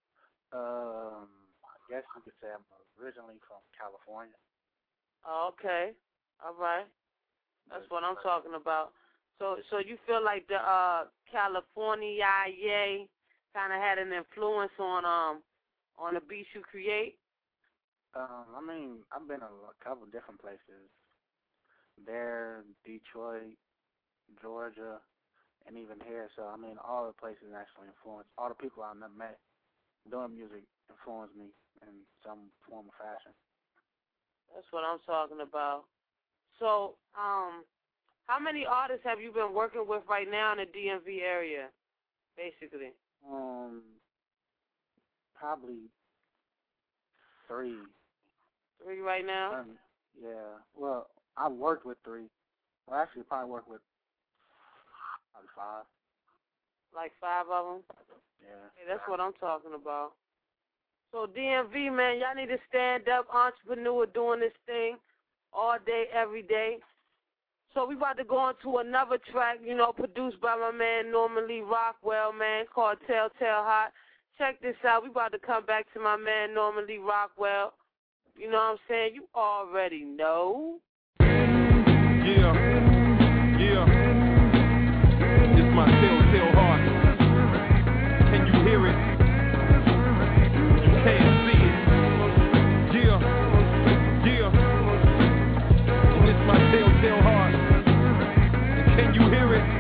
Um, I guess you could say I'm originally from California. Oh, okay. All right. That's what I'm talking about. So so you feel like the uh, California yeah, kind of had an influence on um on the beats you create? Um, I mean, I've been a, a couple different places. There, Detroit, Georgia, and even here. So, I mean, all the places actually influenced. All the people I've met doing music influenced me in some form or fashion. That's what I'm talking about. So, um, how many artists have you been working with right now in the D M V area, basically? Um, probably three. Three right now? Um, yeah. Well, I've worked with three. Well, actually, probably worked with probably five. Like five of them? Yeah. Hey, that's what I'm talking about. So D M V, man, y'all need to stand up, entrepreneur doing this thing all day, every day. So we about to go on to another track, you know, produced by my man Norman Lee Rockwell, man, called Telltale Hot. Check this out. We about to come back to my man Norman Lee Rockwell. You know what I'm saying? You already know. Yeah, yeah. It's my Telltale Heart. Can you hear it? You can't see it. Yeah, yeah. And it's my Telltale Heart. And can you hear it?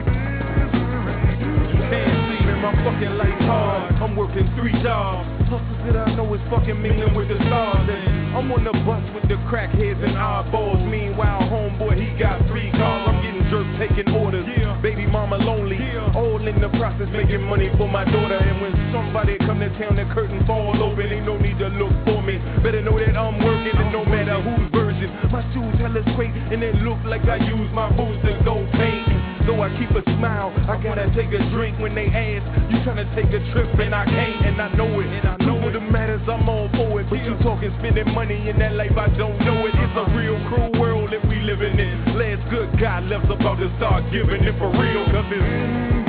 You can't see it. My fucking life's hard. I'm working three jobs. Hustles that I know is fucking mingling with the stars. And I'm on the bus with the crackheads and eyeballs. Meanwhile, homeboy, he got three cars. I'm getting jerks, taking orders. Yeah. Baby mama lonely. Yeah. All in the process, making money for my daughter. And when somebody come to town, the curtain fall open. Ain't no need to look for me. Better know that I'm working, and no matter whose version. My shoes hella straight, and it look like I use my boots to go paint. So I keep a smile, I gotta take a drink when they ask, you tryna take a trip, and I can't, and I know it, and I know what it matters, I'm all for it, but you talking spending money in that life, I don't know it, it's a real cruel world that we living in, last good God left's about to start giving it for real, cause it's...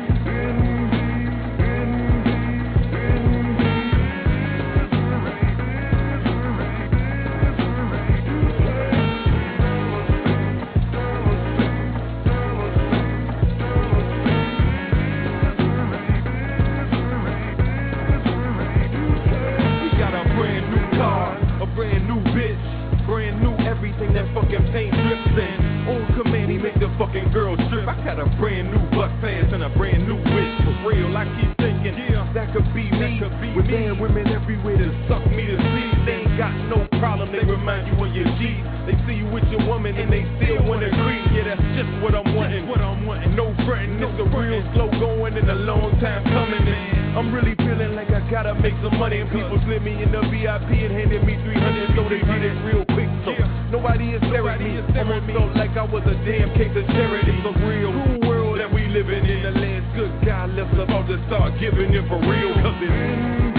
That fucking paint drips in. On command, he make the fucking girl strip. I got a brand new butt pass and a brand new witch. For real, I keep thinking, yeah, that could be me. Could be with bad women everywhere to suck me to sleep. They ain't got no problem, they remind you of your G. They see you with your woman and they still wanna creep. Yeah, that's just what I'm wanting. What I'm wanting. No fretting, it's a real slow going and a long time coming. Man, I'm really feeling like I gotta make some money. And people slid me in the V I P and handed me three hundred, so they did it real quick. So nobody is staring me. Almost felt like I was a damn case of charity. It's a real cool world that we living in. The last good God left's about to start giving it for real. Cause it's...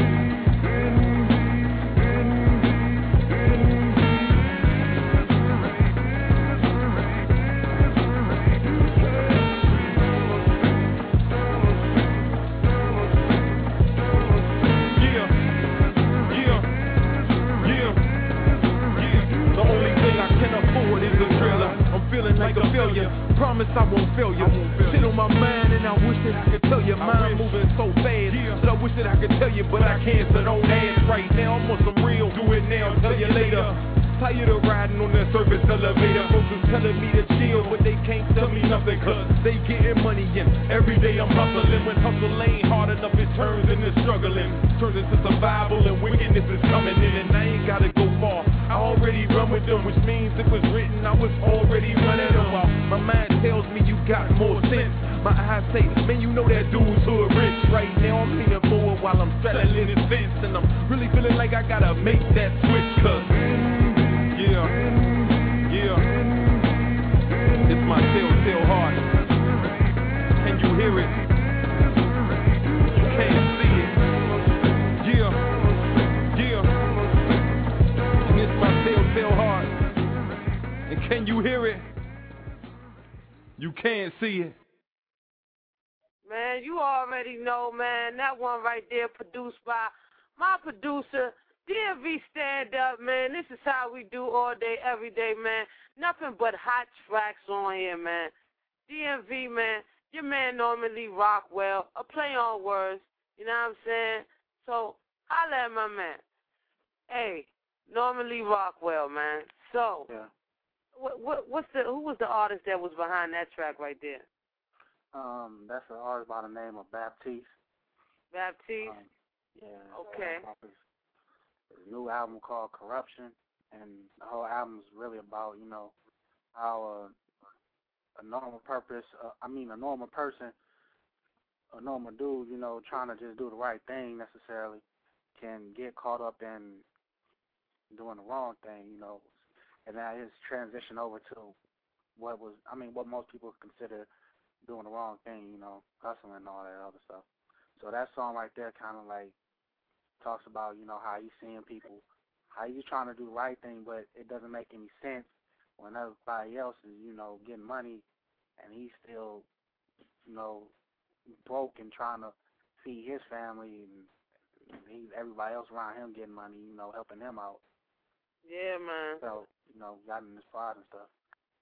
feel you. Promise I won't fail you. Shit on my mind and I wish that I could tell you. Mind moving so fast, but I wish that I could tell you, but I can't, so don't ask right now. I'm on some real, do it now, tell you later. Tired of riding on that surface elevator. Folks is telling me to chill, but they can't tell me nothing, cause they getting money and every day I'm hustling. When hustle ain't hard enough, it turns into struggling. Turns into survival and wickedness is coming in, and I ain't gotta go far. I already run with them, which means it was written, I was already running them out. My mind tells me you got more sense. My eyes say, man, you know that dude's hood rich. Right now I'm leaning forward while I'm straddling this fence, and I'm really feeling like I gotta make that switch, cause yeah, yeah, it's my telltale heart. Can you hear it? You can't see it. Yeah, yeah, and it's my telltale heart. And can you hear it? You can't see it. Man, you already know, man, that one right there produced by my producer, D M V Stand Up, man. This is how we do all day, every day, man. Nothing but hot tracks on here, man. D M V, man, your man Norman Lee Rockwell, a play on words, you know what I'm saying? So, holla at my man. Hey, Norman Lee Rockwell, man. So, yeah. what, what, what's the, who was the artist that was behind that track right there? Um, that's an artist by the name of Baptiste. Baptiste? Um, yeah. Okay. His new album called Corruption, and the whole album is really about, you know, how uh, a normal purpose, uh, I mean a normal person, a normal dude, you know, trying to just do the right thing necessarily, can get caught up in doing the wrong thing, you know, and now his transition over to what was, I mean, what most people consider doing the wrong thing, you know, hustling and all that other stuff. So that song right there kind of like talks about, you know, how he's seeing people, how he's trying to do the right thing, but it doesn't make any sense when everybody else is, you know, getting money and he's still, you know, broke and trying to feed his family, and he, everybody else around him getting money, you know, helping him out. Yeah, man. So, you know, got in his pride and stuff.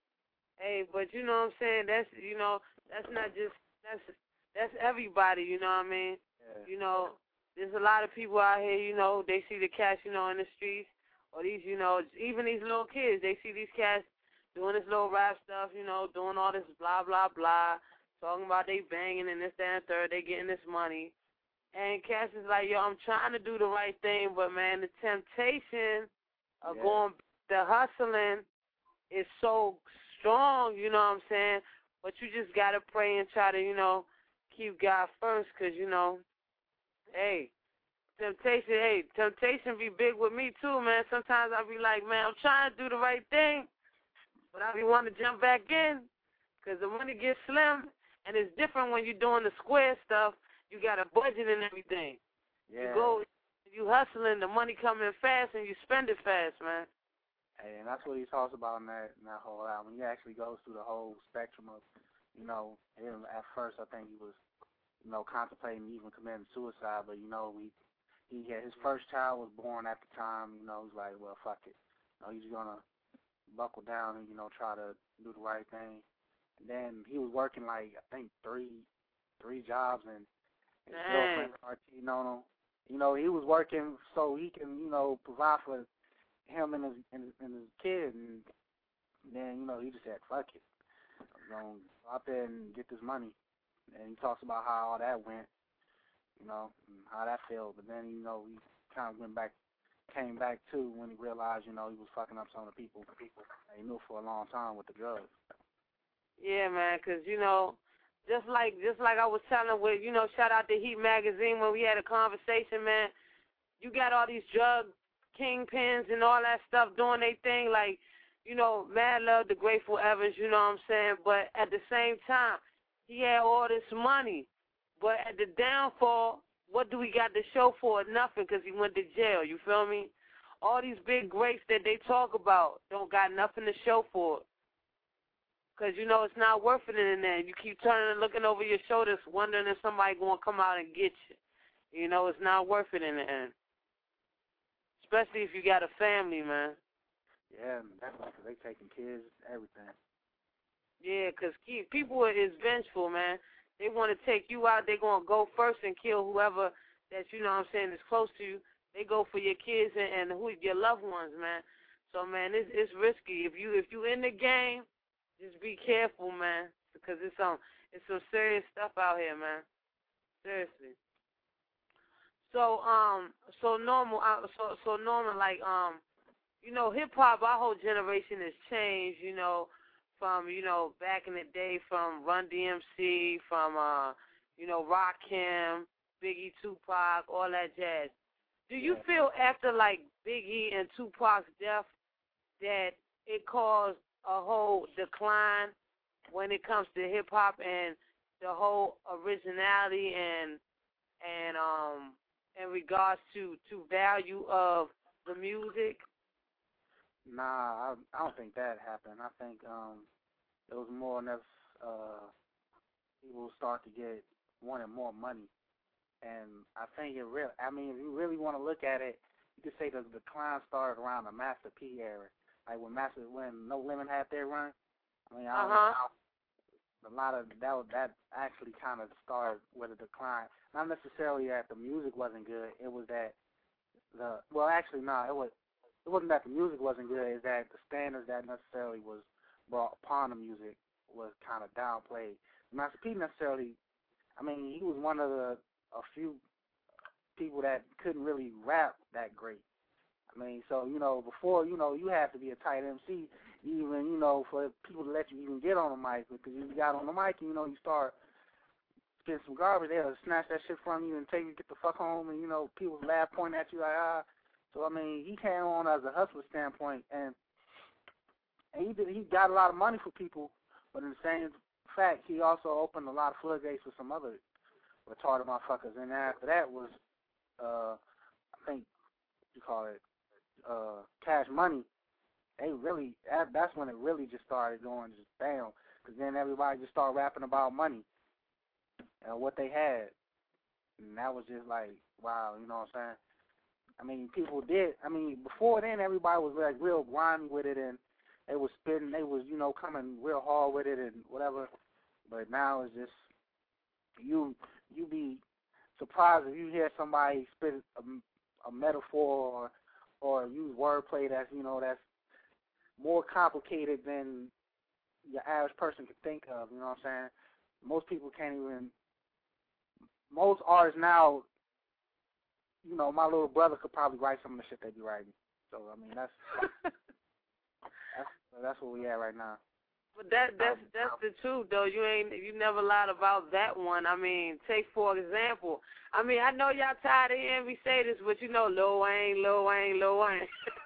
Hey, but you know what I'm saying? That's, you know, that's not just, that's that's everybody, you know what I mean? Yeah. You know, there's a lot of people out here, you know, they see the cats, you know, in the streets, or these, you know, even these little kids, they see these cats doing this little rap stuff, you know, doing all this blah, blah, blah, talking about they banging and this, that, and third, they getting this money. And cats is like, yo, I'm trying to do the right thing, but, man, the temptation of yeah. going, the hustling is so strong, you know what I'm saying? But you just got to pray and try to, you know, keep God first, because, you know, hey, temptation, hey, temptation be big with me too, man. Sometimes I be like, man, I'm trying to do the right thing, but I be wanting to jump back in because the money gets slim, and it's different when you're doing the square stuff. You got a budget and everything. Yeah. You go, you hustling, the money coming fast, and you spend it fast, man. Hey, and that's what he talks about in that, in that whole album. He actually goes through the whole spectrum of, you know, him at first I think he was, you know, contemplating even committing suicide, but, you know, we, he had, his first child was born at the time, you know, he's like, well, fuck it. You know, he's going to buckle down and, you know, try to do the right thing. And then he was working, like, I think three three jobs, and his Dang. girlfriend started cheating on him. You know, he was working so he can, you know, provide for him and his, and his, and his kid, and then, you know, he just said, fuck it. I'm going to go out there and get this money. And he talks about how all that went, you know, and how that felt. But then, you know, he kind of went back, came back, too, when he realized, you know, he was fucking up some of the people, people that he knew for a long time with the drugs. Yeah, man, because, you know, just like just like I was telling with, you know, shout out to Heat Magazine when we had a conversation, man. You got all these drug kingpins and all that stuff doing their thing, like, you know, mad love to Grateful Evans, you know what I'm saying? But at the same time, he had all this money. But at the downfall, what do we got to show for it? Nothing, because he went to jail, you feel me? All these big greats that they talk about don't got nothing to show for it. Because, you know, it's not worth it in there. You keep turning and looking over your shoulders, wondering if somebody going to come out and get you. You know, it's not worth it in the end. Especially if you got a family, man. Yeah, definitely, because they taking kids, everything. Yeah, because people is vengeful, man. They want to take you out. They're going to go first and kill whoever that, you know what I'm saying, is close to you. They go for your kids and, and who your loved ones, man. So, man, it's, it's risky. If you if you in the game, just be careful, man, because it's some, it's some serious stuff out here, man. Seriously. So, um, so normal, uh, so, so normal, like, um, you know, hip-hop, our whole generation has changed, you know, from, you know, back in the day, from Run D M C, from, uh, you know, Rakim, Biggie, Tupac, all that jazz. Do you yeah. feel after, like, Biggie and Tupac's death that it caused a whole decline when it comes to hip-hop and the whole originality and, and um, in regards to, to value of the music? Nah, I, I don't think that happened. I think um, it was more or less uh, people start to get wanting more money, and I think it really. I mean, if you really want to look at it, you could say the decline started around the Master P era, like when Master when No Limit had their run. I mean, I don't, uh-huh. I, a lot of that that actually kind of started with a decline. Not necessarily that the music wasn't good. It was that the well, actually, no, nah, it was. It wasn't that the music wasn't good, it's that the standards that necessarily was brought upon the music was kind of downplayed. Master P necessarily, I mean, he was one of the a few people that couldn't really rap that great. I mean, so, you know, before, you know, you have to be a tight M C, even, you know, for people to let you even get on the mic, because if you got on the mic and, you know, you start spitting some garbage, they'll snatch that shit from you and take you to get the fuck home, and, you know, people laugh, point at you like, ah. So, I mean, he came on as a hustler standpoint, and, and he did, he got a lot of money for people, but in the same fact, he also opened a lot of floodgates for some other retarded motherfuckers. And after that was, uh, I think, what you call it, uh, Cash Money. They really, that, that's when it really just started going just down, because then everybody just started rapping about money and what they had. And that was just like, wow, you know what I'm saying? I mean, people did. I mean, before then, everybody was like real grimy with it, and they was spitting. They was, you know, coming real hard with it and whatever. But now it's just you. You be surprised if you hear somebody spit a, a metaphor or or use wordplay that's, you know, that's more complicated than your average person could think of. You know what I'm saying? Most people can't even. Most artists now. You know, my little brother could probably write some of the shit they be writing. So, I mean, that's that's that's where we at right now. But that that's that's the truth, though. You ain't you never lied about that one. I mean, take for example. I mean, I know y'all tired of hearing me say this, but you know, Lil Wayne, Lil Wayne, Lil Wayne.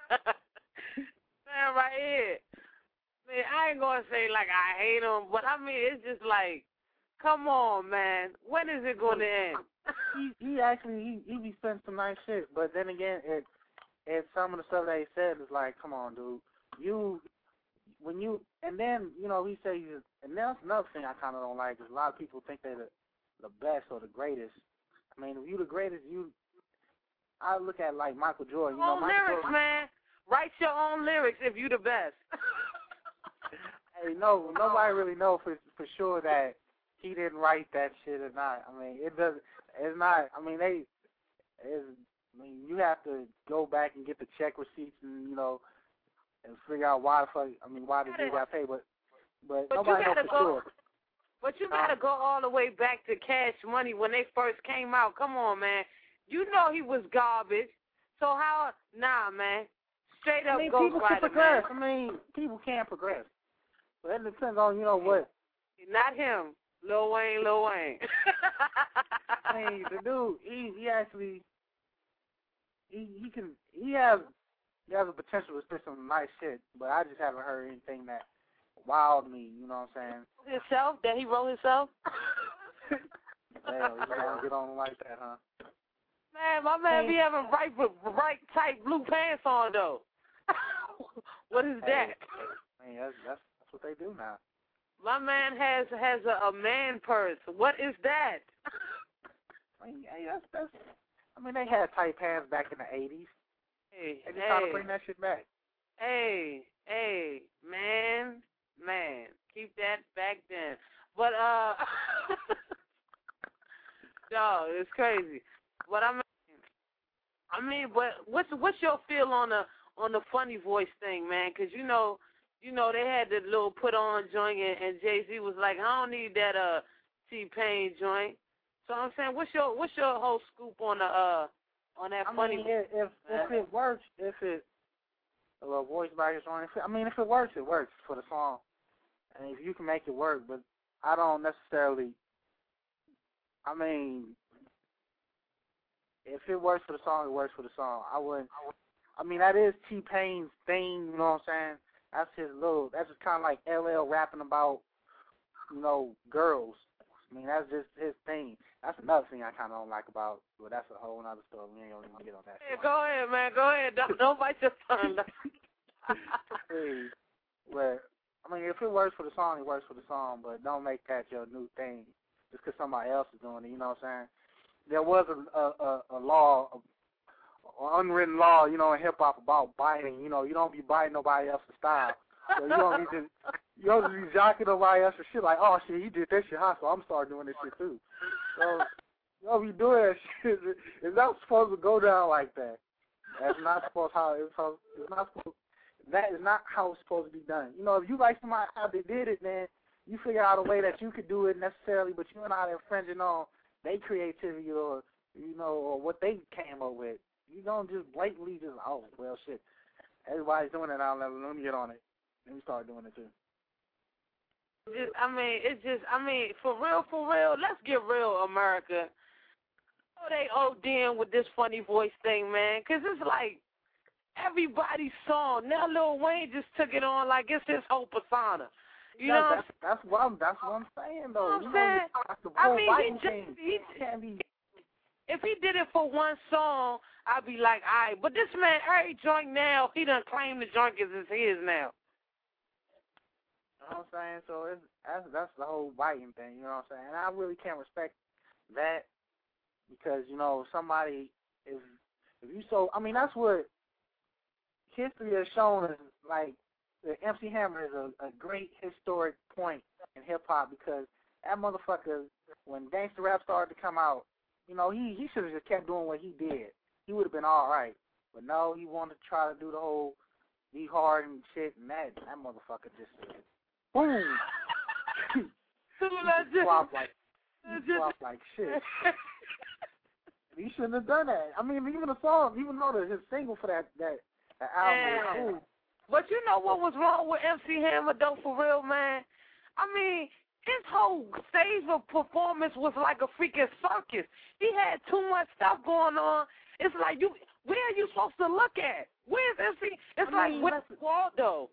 Man, right here. Man, I ain't gonna say like I hate him, but I mean, it's just like, come on, man. When is it gonna end? he he actually he he be spending some nice shit, but then again, it it some of the stuff that he said is like, come on, dude, you when you and then you know he says, and that's another thing I kind of don't like is a lot of people think they're the the best or the greatest. I mean, if you the greatest, you I look at like Michael Jordan. You know, own Michael lyrics, Jordan, man. Write your own lyrics if you the best. Hey, no, nobody really know for for sure that he didn't write that shit or not. I mean, it doesn't. It's not. I mean, they. It's, I mean, you have to go back and get the check receipts and you know, and figure out why the fuck. I mean, why the dude got paid, but but, but nobody knows for go, sure. But you gotta go all the way back to Cash Money when they first came out. Come on, man. You know he was garbage. So how? Nah, man. Straight up I mean, Ghost people Rider, can progress. man. I mean, people can progress. But it depends on you know what. Not him. Lil Wayne, Lil Wayne. I mean, the dude, he he actually, he he can he has he has the potential to spit some nice shit, but I just haven't heard anything that wowed me. You know what I'm saying? Himself? That he wrote himself? Hell, you don't get on like that, huh? Man, my man be having right right tight blue pants on though. What is that? Hey, man, that's that's that's what they do now. My man has has a, a man purse. What is that? I mean, hey, that's, that's, I mean, they had tight pants back in the eighties. Hey, they just hey. trying to bring that shit back. Hey, hey, man, man, keep that back then. But uh, no, it's crazy. But I mean, I mean, but what's what's your feel on the on the funny voice thing, man? Because you know, you know, they had the little put on joint, and, and Jay Z was like, I don't need that uh T-Pain joint. So I'm saying, what's your what's your whole scoop on the uh on that I funny? mean, if if, if it works, if it a little voice back is on. If it, I mean, if it works, it works for the song. And if you can make it work, but I don't necessarily. I mean, if it works for the song, it works for the song. I wouldn't. I mean, that is T-Pain's thing. You know what I'm saying? That's his little. That's just kind of like L L rapping about, you know, girls. I mean, that's just his thing. That's another thing I kind of don't like about. But that's a whole other story. We ain't gonna even get on that. Yeah, go ahead, man. Go ahead. Don't, don't bite your tongue. Hey, but I mean, if it works for the song, it works for the song. But don't make that your new thing just because somebody else is doing it. You know what I'm saying? There was a a, a, a law, an unwritten law, you know, in hip hop about biting. You know, you don't be biting nobody else's style. So you don't need to, you don't be jocking nobody else's shit like, oh shit, he did that shit hot, so I'm starting doing this shit too. So you don't be doing that shit. It's not supposed to go down like that. That's not supposed how it's supposed. It's not supposed. That is not how it's supposed to be done. You know, if you like somebody how they did it, then you figure out a way that you could do it necessarily, but you're not infringing on their creativity or, you know, or what they came up with. You don't just blatantly just, oh, well, shit. Everybody's doing it. I'll let, let me get on it. Let me start doing it, too. Just, I mean, it's just, I mean, for real, for real, let's get real, America. Oh, they ODing with this funny voice thing, man, because it's like everybody's song. Now Lil Wayne just took it on like it's his whole persona. You know, that's, that's what I'm. That's what I'm saying, though. You know you what I'm know, saying? that's the I whole mean, he just, he, can't be. If he did it for one song, I'd be like, all right. But this man, every joint now, he done claimed the joint is his now. You know what I'm saying? So it's, that's that's the whole biting thing. You know what I'm saying? And I really can't respect that because you know somebody if if you so I mean that's what history has shown us. Like the M C Hammer is a, a great historic point in hip hop because that motherfucker when gangster rap started to come out, you know he he should have just kept doing what he did. He would have been all right. But no, he wanted to try to do the whole be hard and shit, and that that motherfucker just. Boom! he flopped like, he flopped like shit. He shouldn't have done that. I mean, even the song, even though the, his single for that that, that album was cool. But you know what was wrong with M C Hammer, though, for real, man? I mean, his whole stage of performance was like a freaking circus. He had too much stuff going on. It's like, you, where are you supposed to look at? Where's M C? It's I mean, like, where's Waldo?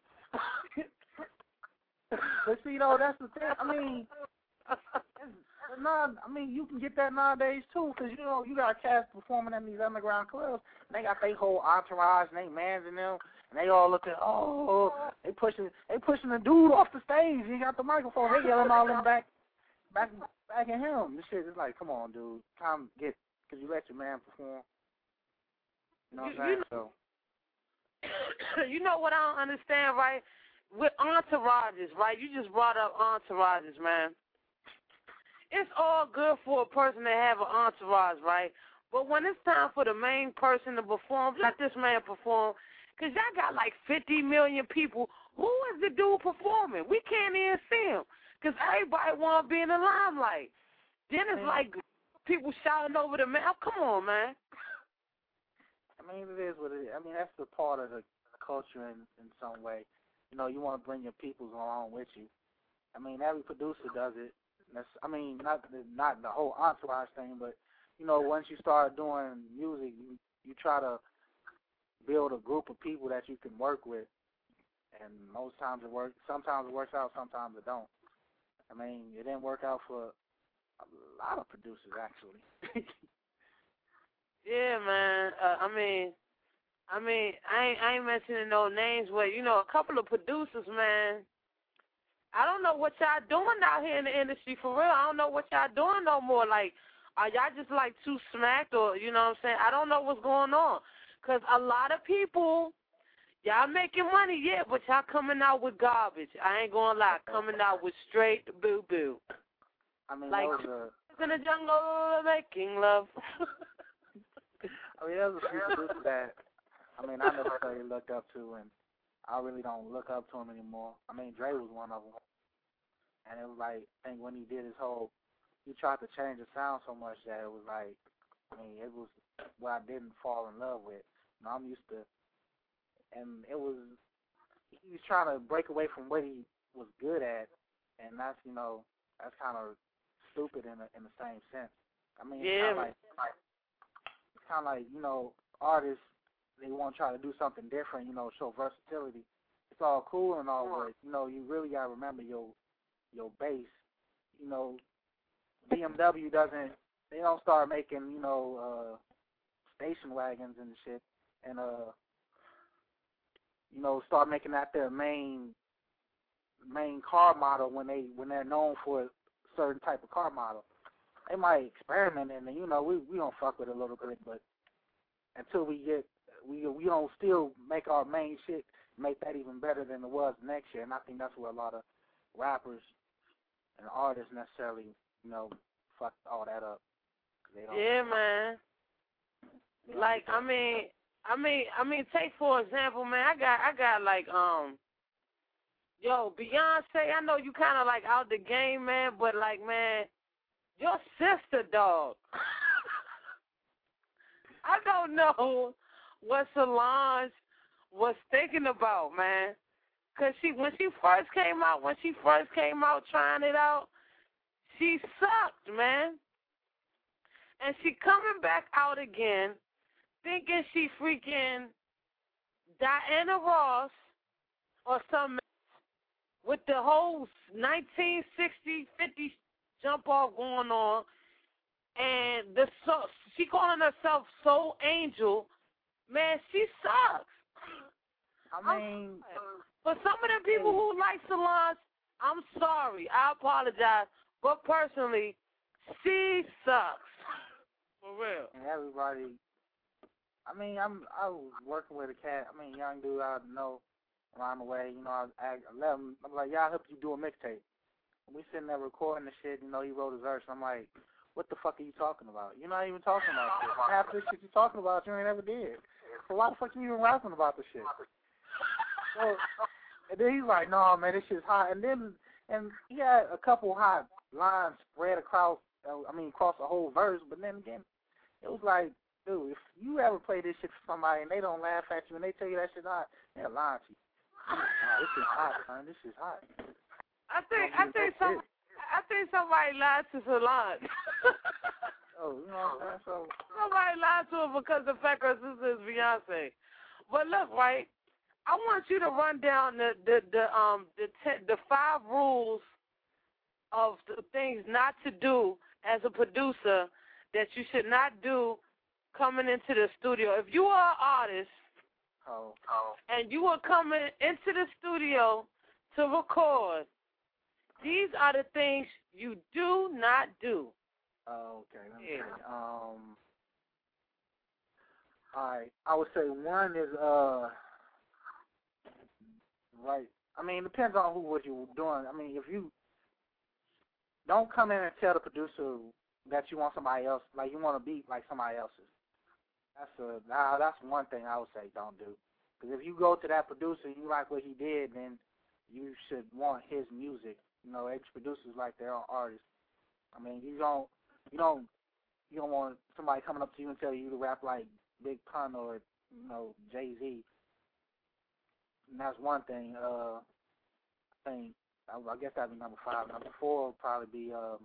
But see, though, that's the thing. I mean, not, I mean, you can get that nowadays too, because you know you got cats performing in these underground clubs. And they got their whole entourage, and they mans in them, and they all look at, oh, they pushing, they pushing the dude off the stage. He got the microphone. They yelling all them back, back, back at him. This shit is like, come on, dude, come get, because you let your man perform. You know what I'm saying? So. You know what I don't understand, right? With entourages, right? You just brought up entourages, man. It's all good for a person to have an entourage, right? But when it's time for the main person to perform, let this man perform. Because y'all got like fifty million people. Who is the dude performing? We can't even see him. Because everybody want to be in the limelight. Then it's like people shouting over the man. Oh, come on, man. I mean, it is what it is. I mean, that's the part of the culture in, in some way. You know, you want to bring your peoples along with you. I mean, every producer does it. That's, I mean, not the, not the whole entourage thing, but, you know, once you start doing music, you, you try to build a group of people that you can work with. And most times it works. Sometimes it works out, sometimes it don't. I mean, it didn't work out for a lot of producers, actually. Yeah, man. Uh, I mean... I mean, I ain't, I ain't mentioning no names, but, you know, a couple of producers, man, I don't know what y'all doing out here in the industry, for real. I don't know what y'all doing no more. Like, are y'all just, like, too smacked or, you know what I'm saying? I don't know what's going on. Because a lot of people, Y'all making money, yeah, but y'all coming out with garbage. I ain't gonna lie, coming out with straight boo boo. I mean, like those are, in the jungle making love. I mean, there's a few producers that I mean I necessarily looked up to, and I really don't look up to him anymore. I mean, Dre was one of them, and it was like I think when he did his whole, he tried to change the sound so much that it was like, I mean, it was what I didn't fall in love with. You know, I'm used to. And it was, he was trying to break away from what he was good at, and that's, you know, that's kind of stupid in the, in the same sense. I mean, yeah. it's kind of like, it's kind of like, you know, artists, they want to try to do something different, you know, show versatility. It's all cool and all, but, you know, you really got to remember your, your base. You know, B M W doesn't, they don't start making, you know, uh, station wagons and shit, and, uh, you know, start making that their main main car model when they when they're known for a certain type of car model. They might experiment in it, you know, we we don't fuck with it a little bit, but until we get we we don't still make our main shit, make that even better than it was next year. And I think that's where a lot of rappers and artists necessarily, you know, fuck all that up. They don't, yeah, man. Don't like I mean. I mean, I mean, take for example, man. I got, I got like, um, yo, Beyonce. I know you kind of like out the game, man, but like, man, your sister, dog. I don't know what Solange was thinking about, man. Cause she, when she first came out, when she first came out trying it out, she sucked, man. And she coming back out again, thinking she freaking Diana Ross or something with the whole nineteen sixty, fifty jump off going on, and the so she calling herself Soul Angel. Man, she sucks. I mean, for some of the people who like Solange, I'm sorry, I apologize, but personally, she sucks. For real. And everybody. I mean, I'm I was working with a cat. I mean, young dude I know around the way. You know, I, I let him. I'm like, yeah, I help you do a mixtape. We sitting there recording the shit. You know, he wrote his verse. And I'm like, what the fuck are you talking about? You're not even talking about shit. Half this shit you talking about, you ain't ever did. So why the fuck you even rapping about this shit? So, and then he's like, no, man, this shit's hot. And then, and he had a couple hot lines spread across. I mean, across the whole verse. But then again, it was like, dude, if you ever play this shit for somebody and they don't laugh at you and they tell you that shit's hot, they're lying to you. Nah, this is hot, son. This is hot. I think I think some I think somebody lied to Solange. Oh, you know what I'm saying? So somebody lied to her because the fact her sister is Beyonce. But look, right, I want you to run down the the, the um the ten, the five rules of the things not to do as a producer that you should not do coming into the studio. If you are an artist oh, oh. and you are coming into the studio to record, these are the things you do not do. Oh, okay. Let me yeah. see. Um, all right. I would say one is, uh, right. I mean, it depends on who what you're doing. I mean, if you don't come in and tell the producer that you want somebody else, like you want to beat like somebody else's. That's a nah, that's one thing I would say don't do. Because if you go to that producer and you like what he did, then you should want his music. You know, each producers like their own artists. I mean, you don't, you don't, you don't want somebody coming up to you and tell you to rap like Big Pun or you know Jay Z. And that's one thing. Uh, I think I, I guess that'd be number five. Number four would probably be um,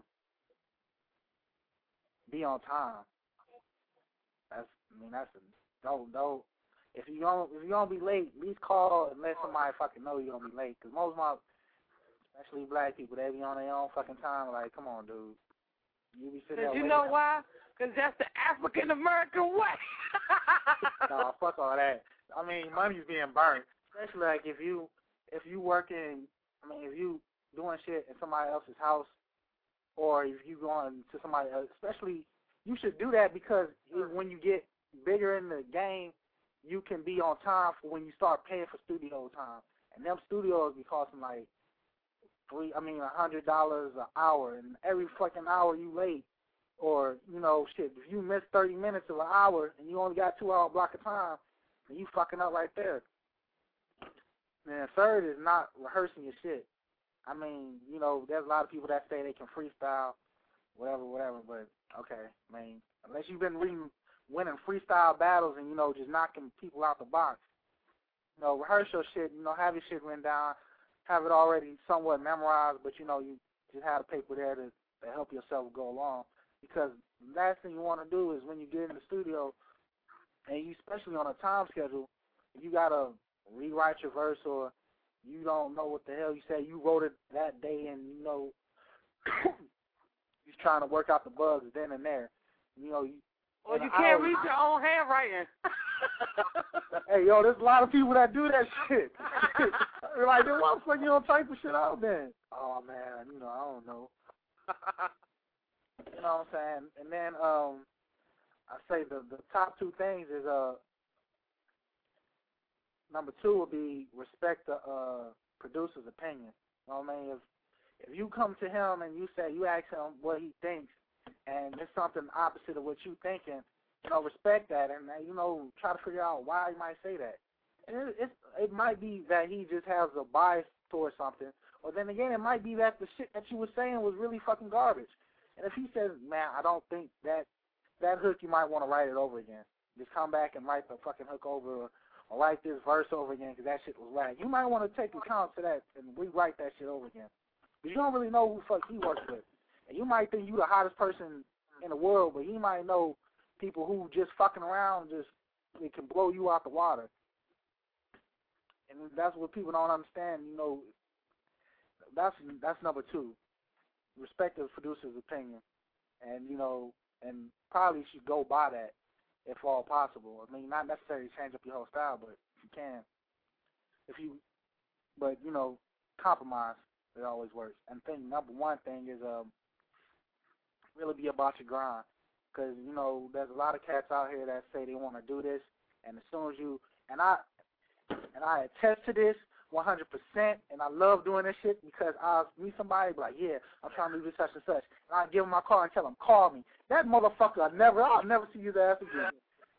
be on time. That's, I mean, that's a no, no. If you don't, if you don't be late, at least call and let somebody fucking know you're gonna be late. Cause most of my, especially black people, they be on their own fucking time. Like, come on, dude. You be sitting there. You know why? Cause that's the African American way. No, fuck all that. I mean, money's being burnt. Especially like if you, if you working, I mean, if you doing shit in somebody else's house, or if you going to somebody else, especially. You should do that because when you get bigger in the game, you can be on time for when you start paying for studio time. And them studios be costing like three, I mean, a hundred dollars an hour, and every fucking hour you late, or you know, shit, if you miss thirty minutes of an hour and you only got two hour block of time, then you fucking up right there. And third is not rehearsing your shit. I mean, you know, there's a lot of people that say they can freestyle, whatever, whatever, but okay, I mean, unless you've been reading, winning freestyle battles and, you know, just knocking people out the box, you know, rehearse your shit, you know, have your shit written down, have it already somewhat memorized, but, you know, you just have the paper there to, to help yourself go along. Because the last thing you want to do is when you get in the studio, and you, especially on a time schedule, you got to rewrite your verse, or you don't know what the hell you say. You wrote it that day, and, you know, you're trying to work out the bugs then and there. You know, you, or you can't read your own handwriting. Hey, yo, there's a lot of people that do that shit. Like, then why the fuck you don't type the shit out then? Oh, man, you know, I don't know. You know what I'm saying? And then um, I say the, the top two things is, uh, number two would be respect the uh, producer's opinion. You know what I mean? If, if you come to him and you say, you ask him what he thinks, and it's something opposite of what you thinking, you know, respect that, and, you know, try to figure out why he might say that. And it, it, it might be that he just has a bias towards something, or then again, it might be that the shit that you were saying was really fucking garbage. And if he says, man, I don't think that that hook, you might want to write it over again. Just come back and write the fucking hook over, or, or write this verse over again because that shit was whack. You might want to take account to that and rewrite that shit over again. Because you don't really know who the fuck he works with. And you might think you the hottest person in the world, but he might know people who just fucking around, just it can blow you out the water. And that's what people don't understand. You know, that's that's number two. Respect the producer's opinion, and you know, and probably should go by that if all possible. I mean, not necessarily change up your whole style, but if you can, if you, but you know, compromise. It always works. And thing number one thing is um, really be about your grind, because you know there's a lot of cats out here that say they want to do this, and as soon as you and I and I attest to this one hundred percent, and I love doing this shit because I'll meet somebody be like, yeah, I'm trying to do this such and such, and I give him my car and tell him, call me. That motherfucker, I never, I'll never see his ass again.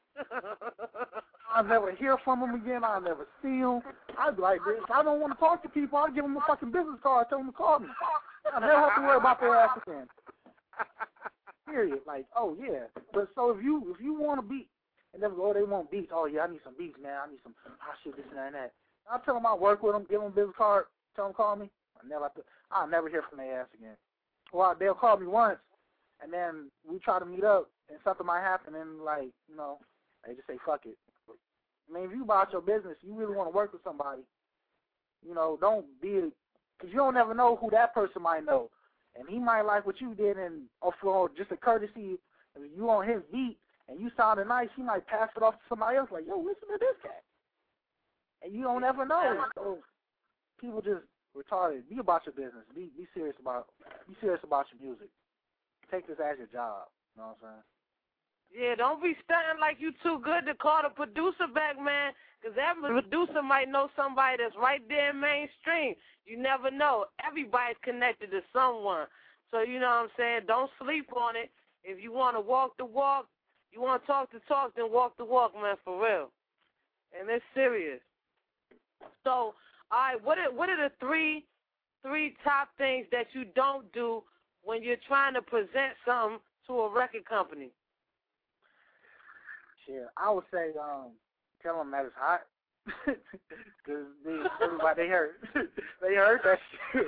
I'll never hear from him again. I'll never see him. I'd be like, if I don't want to talk to people, I'll give him a fucking business card, tell him to call me. I never have to worry about their ass again. Period. Like, oh yeah. But so if you if you want to beat, and then oh they want beats, oh yeah, I need some beats, man. I need some oh shit, this and that and that. I'll tell them I work with them, give them a business card, tell them call me. I never have to, I'll never hear from their ass again. Well, they'll call me once, and then we try to meet up, and something might happen, and like, you know, they just say fuck it. I mean, if you about your business, you really want to work with somebody, you know, don't be, because you don't never know who that person might know. And he might like what you did, and or for just a courtesy, if you on his beat, and you sounded nice, he might pass it off to somebody else, like, yo, listen to this cat. And you don't ever know. So people just retarded. Be about your business. Be be serious about be serious about your music. Take this as your job. You know what I'm saying? Yeah, don't be stunting like you too good to call the producer back, man, because that producer might know somebody that's right there in mainstream. You never know. Everybody's connected to someone. So, you know what I'm saying? Don't sleep on it. If you want to walk the walk, you want to talk the talk, then walk the walk, man, for real. And it's serious. So, all right, what are, what are the three three top things that you don't do when you're trying to present something to a record company? Shit, I would say um, tell them that it's hot. Because everybody, they heard, they heard that shit.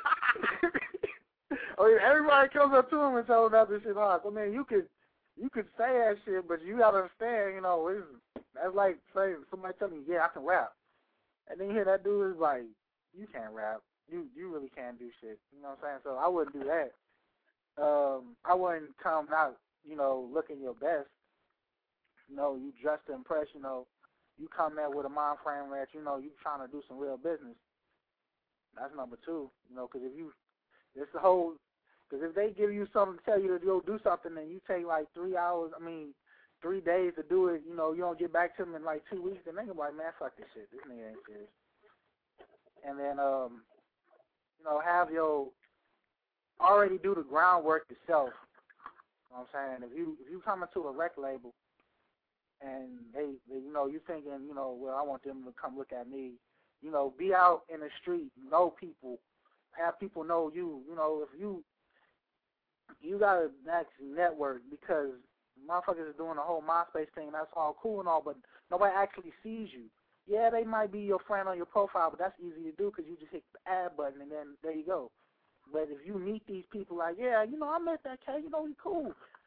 I mean, everybody comes up to them and tells them that this shit hot. I mean, you could, you could say that shit, but you gotta understand, you know, it's, that's like saying somebody telling you, yeah, I can rap. And then you hear that dude is like, you can't rap. You you really can't do shit. You know what I'm saying? So I wouldn't do that. Um, I wouldn't come out, you know, looking your best. You know, you dress to impress, you know. You come there with a mind frame that, you know, you trying to do some real business. That's number two, you know, because if you, it's the whole, because if they give you something to tell you to go do something and you take like three hours, I mean, three days to do it, you know, you don't get back to them in like two weeks, then they can be like, man, fuck this shit. This nigga ain't serious. And then, um, you know, have your already do the groundwork yourself. You know what I'm saying? If you if you come into a record label and they, they, you know, you thinking, you know, well, I want them to come look at me, you know, be out in the street, know people, have people know you. You know, if you you gotta actually network because motherfuckers is doing the whole MySpace thing. That's all cool and all, but nobody actually sees you. Yeah, they might be your friend on your profile, but that's easy to do because you just hit the add button and then there you go. But if you meet these people like, yeah, you know, I met that cat, you know, he cool.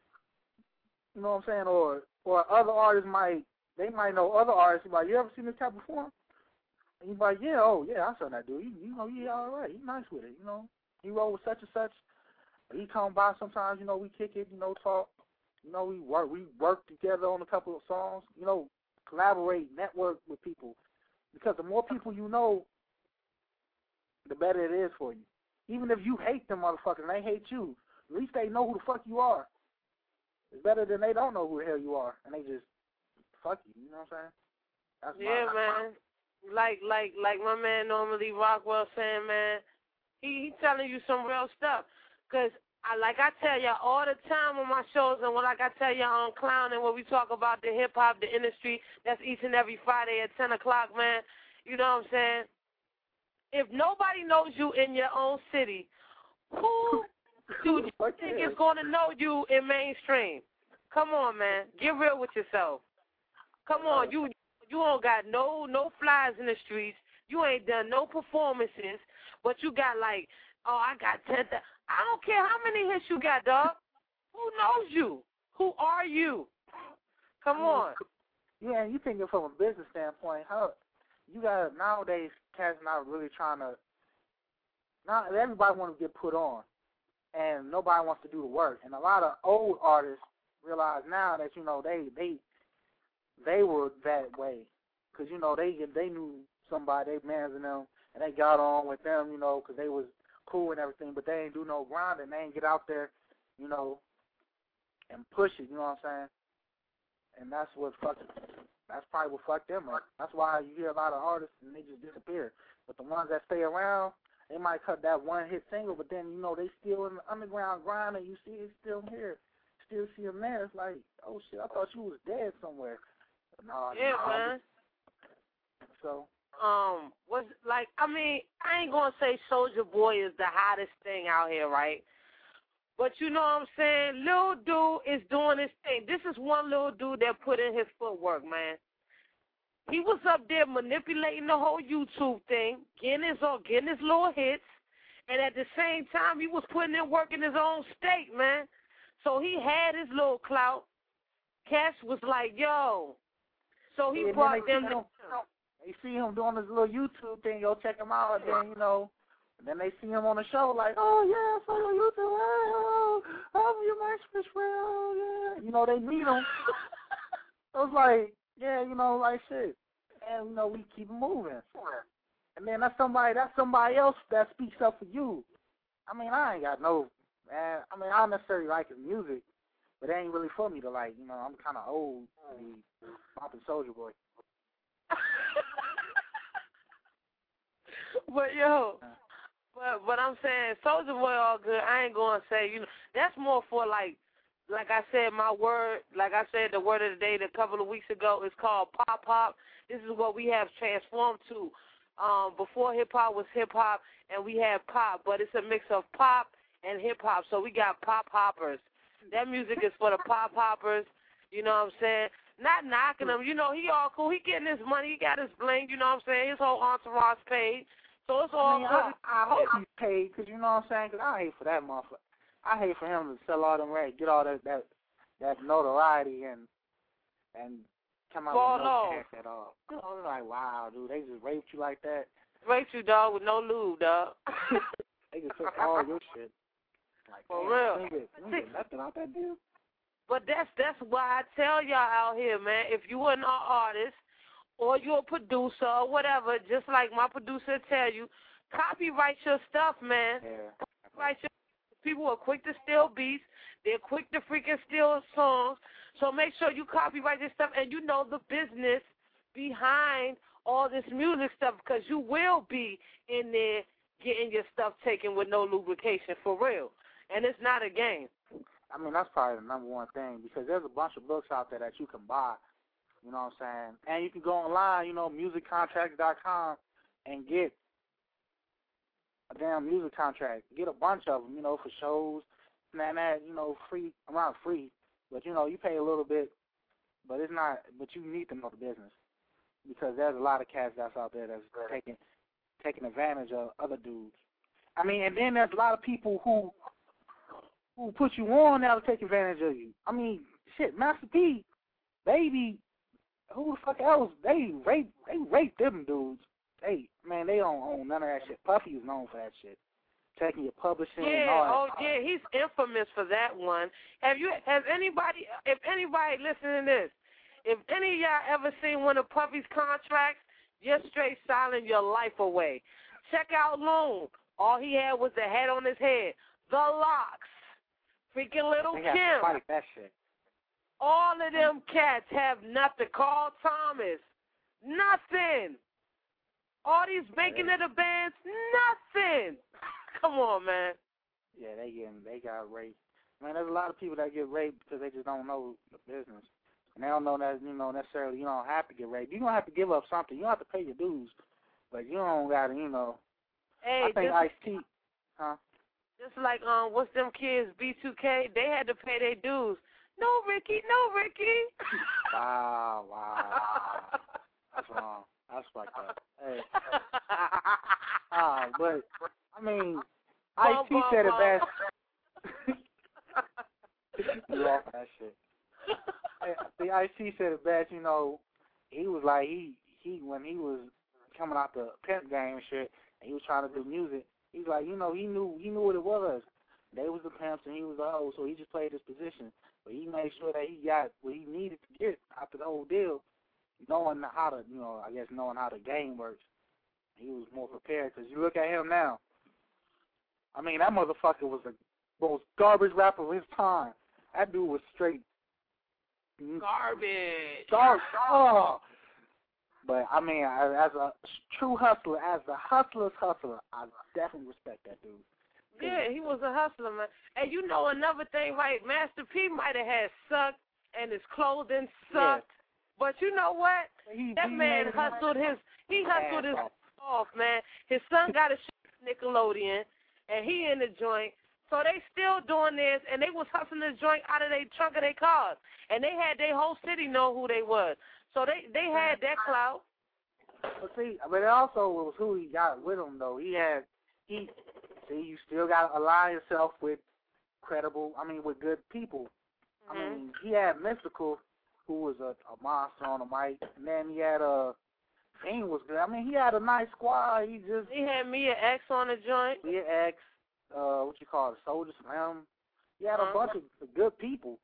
You know what I'm saying? Or or other artists might, they might know other artists. Like, you ever seen this cat perform? And you're like, yeah, oh, yeah, I saw that dude. You, you know, he all right. He's nice with it, you know. He roll with such and such. He come by sometimes, you know, we kick it, you know, talk. You know, we work, we work together on a couple of songs. You know, collaborate, network with people. Because the more people you know, the better it is for you. Even if you hate them motherfuckers and they hate you, at least they know who the fuck you are. It's better than they don't know who the hell you are and they just fuck you. You know what I'm saying? That's yeah, my, man. Like, like, like my man normally Rockwell saying, man, he he telling you some real stuff. Cause I like I tell y'all all the time on my shows, and when like I tell y'all on Clowning, when we talk about the hip hop, the industry, that's each and every Friday at ten o'clock, man. You know what I'm saying? If nobody knows you in your own city, who do you think is going to know you in mainstream? Come on, man. Get real with yourself. Come on, you you don't got no no flies in the streets. You ain't done no performances, but you got like, oh, I got ten. I don't care how many hits you got, dog. Who knows you? Who are you? Come on. Yeah, you thinking from a business standpoint, how you got nowadays cats not really trying to. Not everybody want to get put on, and nobody wants to do the work. And a lot of old artists realize now that you know they they they were that way because you know they they knew somebody, they mans in them, and they got on with them, you know, because they was cool and everything, but they ain't do no grinding. They ain't get out there, you know, and push it. You know what I'm saying? And that's what fucked. That's probably what fucked them up. That's why you hear a lot of artists and they just disappear. But the ones that stay around, they might cut that one hit single, but then you know they still in the underground grinding. You see it still here, still see them there. It's like, oh shit, I thought you was dead somewhere. No, yeah, no. man. So. Um, was like I mean, I ain't gonna say Soulja Boy is the hottest thing out here, right? But you know what I'm saying? Lil dude is doing his thing. This is one little dude that put in his footwork, man. He was up there manipulating the whole YouTube thing, getting his own, getting his little hits, and at the same time he was putting in work in his own state, man. So he had his little clout. Cash was like, yo. So he yeah, brought them to They see him doing this little YouTube thing, go check him out, and then, you know, and then they see him on the show like, oh, yeah, I saw your YouTube, oh, I'm your MySpace friend, oh, yeah. You know, they meet him. I was like, yeah, you know, like shit. And, you know, we keep moving. And then that's somebody, that's somebody else that speaks up for you. I mean, I ain't got no, man, I mean, I don't necessarily like his music, but it ain't really for me to like, you know, I'm kind of old to be bumping Soulja Boy. But yo, but but I'm saying Soulja Boy all good. I ain't gonna say, you know, that's more for like, like I said, my word, like I said, the word of the day a couple of weeks ago is called pop pop. This is what we have transformed to. Um, before hip hop was hip hop, and we had pop, but it's a mix of pop and hip hop. So we got pop hoppers. That music is for the pop hoppers. You know what I'm saying? Not knocking him. You know, he all cool. He getting his money. He got his bling. You know what I'm saying? His whole entourage paid. So it's all I mean, good. I, I hope he's paid, because you know what I'm saying? Because I hate for that motherfucker. I hate for him to sell all them records, get all that that, that notoriety, and and come out Fall with no off. cash at all. You know, it's like, wow, dude, they just raped you like that. Raped you, dog, with no lube, dog. They just took all your shit. Like, For damn, real. You get, you get nothing out that deal? But that's that's why I tell y'all out here, man, if you an artist or you're a producer or whatever, just like my producer tell you, copyright your stuff, man. Yeah. Copyright your people are quick to steal beats. They're quick to freaking steal songs. So make sure you copyright this stuff and you know the business behind all this music stuff, because you will be in there getting your stuff taken with no lubrication, for real. And it's not a game. I mean, that's probably the number one thing, because there's a bunch of books out there that you can buy, you know what I'm saying? And you can go online, you know, music contracts dot com, and get a damn music contract. Get a bunch of them, you know, for shows, and that, that you know, free, around free. But, you know, you pay a little bit, but it's not, but you need to know the business. Because there's a lot of cats that's out there that's taking taking advantage of other dudes. I mean, and then there's a lot of people who who put you on now to take advantage of you. I mean, shit, Master P, Baby, who the fuck else? They rape they rape them dudes. They man, they don't own none of that shit. Puffy is known for that shit. Taking your publishing yeah, and all that. oh yeah, he's infamous for that one. Have you have anybody if anybody listening to this, if any of y'all ever seen one of Puffy's contracts, just straight silent your life away. Check out Loon. All he had was the hat on his head. The Locks. Freaking Little they Kim. Fight that shit. All of them cats have nothing. Carl Thomas. Nothing. All these making of the bands, nothing. Come on, man. Yeah, they getting they got raped. Man, there's a lot of people that get raped because they just don't know the business. And they don't know that, you know, necessarily you don't have to get raped. You don't have to give up something. You don't have to pay your dues. But you don't got to, you know. Hey, I think Ice-T, huh? Just like, um, what's them kids, B two K, they had to pay their dues. No, Ricky, no, Ricky. Wow, wow. That's wrong. That's fucked up. Hey. Uh, but, I mean, Ice-T said it best. You off that shit. The Ice-T said it best, you know, he was like, he, he when he was coming out the pimp game and shit, and he was trying to do music, he was like, you know, he knew he knew what it was. They was the pimps and he was the hoe, so he just played his position. But he made sure that he got what he needed to get after the whole deal, knowing how to, you know, I guess knowing how the game works. He was more prepared, because you look at him now, I mean, that motherfucker was the most garbage rapper of his time. That dude was straight garbage. Garbage. Oh. But, I mean, as a true hustler, as a hustler's hustler, I definitely respect that dude. Yeah, he was a hustler, man. And you know another thing, right? Master P might have had sucked and his clothing sucked. Yeah. But you know what? He, that he man hustled his, he hustled his off. off, man. His son got a show at Nickelodeon, and he in the joint. So they still doing this, and they was hustling the joint out of their trunk of their cars. And they had their whole city know who they was. So they, they had that clout. But see, but it also was who he got with him, though. He had, he, see, you still got to align yourself with credible, I mean, with good people. Mm-hmm. I mean, he had Mystical, who was a, a monster on the mic, and then he had a, Fiend was good. I mean, he had a nice squad. He just. He had Mia X on the joint. Mia X, uh, what you call it, Soldier Slim. He had uh-huh. a bunch of good people.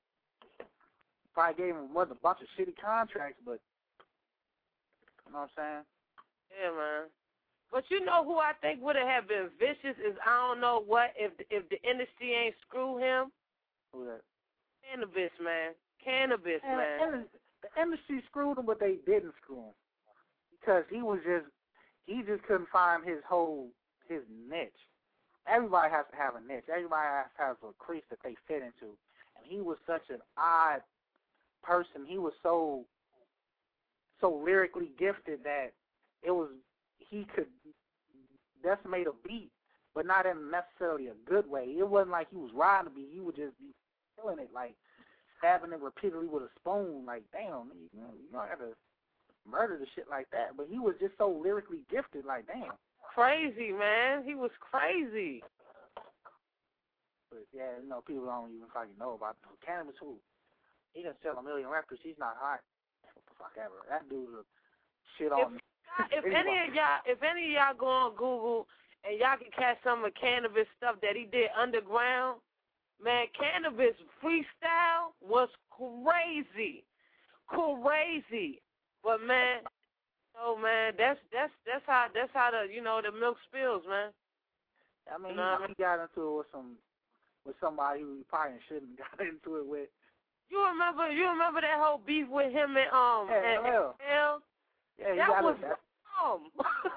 Probably gave him a bunch of shitty contracts, but you know what I'm saying? Yeah, man. But you know who I think would have been vicious is I don't know what if if the industry ain't screw him. Who that? Cannabis, man. Cannabis, and, man. And the industry screwed him, but they didn't screw him because he was just he just couldn't find his whole his niche. Everybody has to have a niche. Everybody has to have a crease that they fit into, and he was such an odd person. He was so so lyrically gifted that it was he could decimate a beat, but not in necessarily a good way. It wasn't like he was riding a beat. He would just be killing it, like stabbing it repeatedly with a spoon. Like, damn, you know, you don't have to murder the shit like that. But he was just so lyrically gifted, like, damn. Crazy, man. He was crazy. But, yeah, you know, people don't even fucking know about him. Cannabis, who? He done sell a million records. He's not hot. What the fuck ever. That dude's a shit on. If, if any of y'all, if any of y'all go on Google and y'all can catch some of Cannabis stuff that he did underground, man, Cannabis freestyle was crazy, crazy. But man, oh man, that's that's that's how that's how the you know the milk spills, man. I mean, you know he, he got into it with some with somebody who you probably shouldn't have got into it with. You remember? You remember that whole beef with him and um yeah, and, L L. and L? Yeah, that gotta, was that, dumb.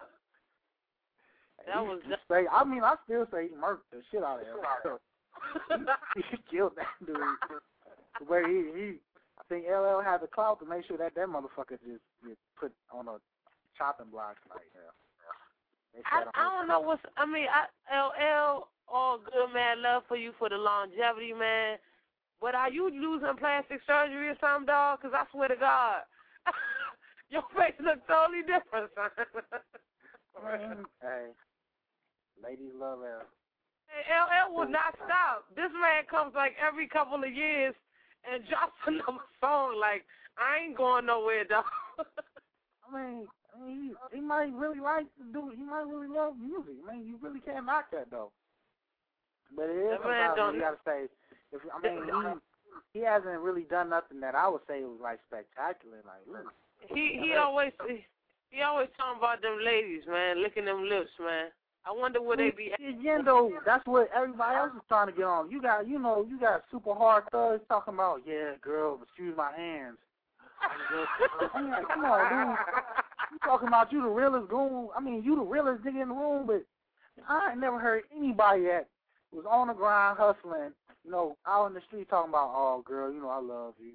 that was. He, say, I mean, I still say he murked the shit out of him. he, he killed that dude. Where he, he, I think L L had the clout to make sure that that motherfucker just get put on a chopping block like hell. I, I don't know what's. I mean, I, L L, all good, man. Love for you for the longevity, man. But are you losing plastic surgery or something, dog? Because I swear to God, your face looks totally different, son. Man, hey, ladies love L. Hey, L L will not stop. This man comes like every couple of years and drops another song. Like, I ain't going nowhere, dog. I mean, I mean he, he might really like to do. He might really love music. I mean, you really can't knock that though. But it is sometimes you gotta say. If I mean, he, he hasn't really done nothing that I would say was like spectacular. Like, ooh. he he always he always talking about them ladies, man, licking them lips, man. I wonder where they be. Again, though, that's what everybody else is trying to get on. You got, you know, you got super hard thugs talking about, yeah, girl, excuse my hands. I'm like, come on, dude. You talking about you the realest goon? I mean, you the realest nigga in the room, but I ain't never heard anybody that was on the grind hustling, you know, out in the street talking about, oh, girl, you know, I love you.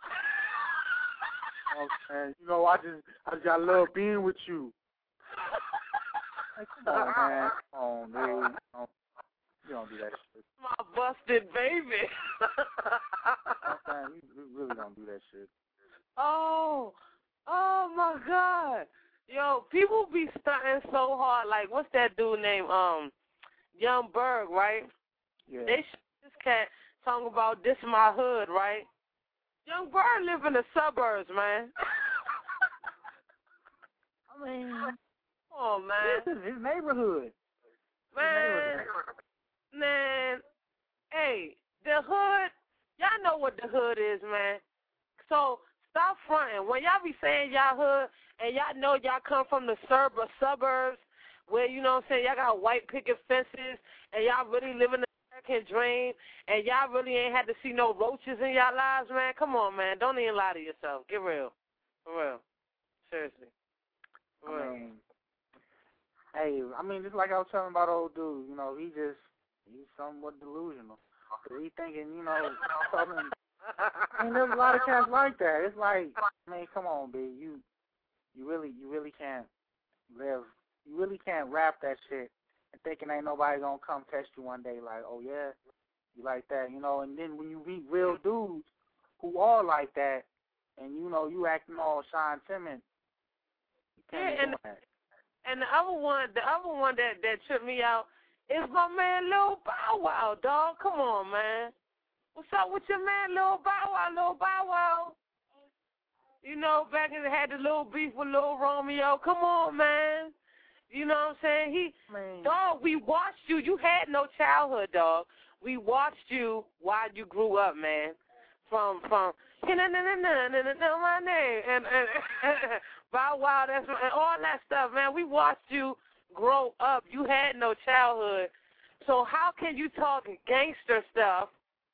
Okay, you know, I just, I just got love being with you. Like, come on, man. Come on, dude. Don't, you don't do that shit. My busted baby. Okay, you, you really don't do that shit. Oh, oh my God. Yo, people be stunting so hard. Like, what's that dude named, um, Young Berg, right? Yeah. They sh- this cat talking about this my hood, right? Young Berg live in the suburbs, man. I mean, oh man, this is his neighborhood. Man, his neighborhood. man, hey, the hood, y'all know what the hood is, man. So stop fronting. When y'all be saying y'all hood, and y'all know y'all come from the sub- suburbs, where, you know what I'm saying, y'all got white picket fences, and y'all really living the American dream, and y'all really ain't had to see no roaches in y'all lives, man. Come on, man. Don't even lie to yourself. Get real. For real. Seriously. For real. I mean, hey, I mean, just like I was telling about old dude, you know, he just, he's somewhat delusional. He thinking, you know, something. I mean, there's a lot of cats like that. It's like, I mean, come on, B. You, you really, you really can't live. You really can't rap that shit and thinking ain't nobody gonna come test you one day like, oh yeah, you like that, you know. And then when you meet real dudes who are like that, and you know you acting all shy and timid, you can't yeah, and, do that. And the other one, the other one that that tripped me out is my man Lil Bow Wow, dog. Come on, man. What's up with your man Lil Bow Wow, Lil Bow Wow? You know, back in the had the little beef with Lil Romeo. Come on, man. You know what I'm saying? He, Man. dog, we watched you. You had no childhood, dog. We watched you while you grew up, man. From, from, no, no, no, no, no, no, no, my name. And, and Bow Wow, that's, and all that stuff, man. We watched you grow up. You had no childhood. So how can you talk gangster stuff?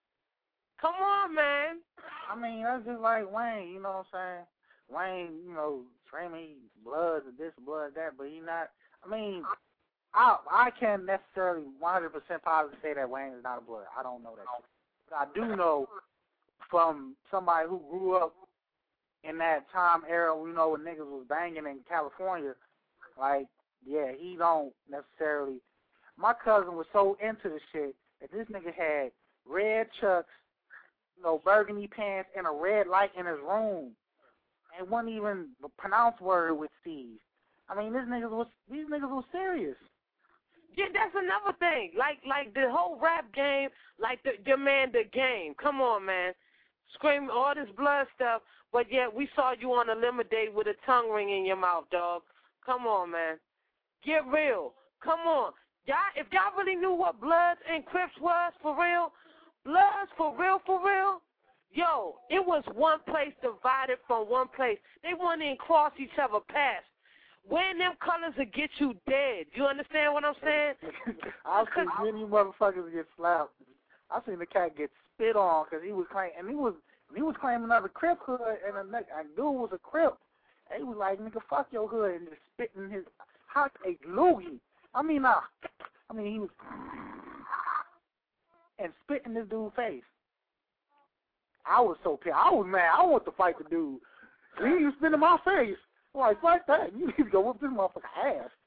Come on, man. I mean, that's just like Wayne, you know what I'm saying? Wayne, you know, screaming blood or this, blood, that, but he not. I mean, I I can't necessarily one hundred percent positive say that Wayne is not a blood. I don't know that. But I do know from somebody who grew up in that time era, you know, when niggas was banging in California, like, yeah, he don't necessarily. My cousin was so into the shit that this nigga had red Chucks, you know, burgundy pants, and a red light in his room. And wouldn't even pronounce word with Steve. I mean, this niggas was these niggas was serious. Yeah, that's another thing. Like, like the whole rap game, like the your man, the game. Come on, man, screaming all this blood stuff, but yet we saw you on a lemonade with a tongue ring in your mouth, dog. Come on, man, get real. Come on, y'all. If y'all really knew what Bloods and Crips was for real, Bloods for real, for real. Yo, it was one place divided from one place. They wouldn't even cross each other past. Wearing them colors will get you dead. You understand what I'm saying? I'll see many motherfuckers get slapped I seen the cat get spit on because he was claiming, and he was he was claiming another Crip hood, and a, a dude was a Crip. And he was like, nigga, fuck your hood, and just spitting his hot a loogie. I mean, uh, I mean, he was and spitting this dude's face. I was so pissed. I was mad. I want to fight the dude. He was spitting in my face. I'm like, fuck that. You need to go whip this motherfucker ass.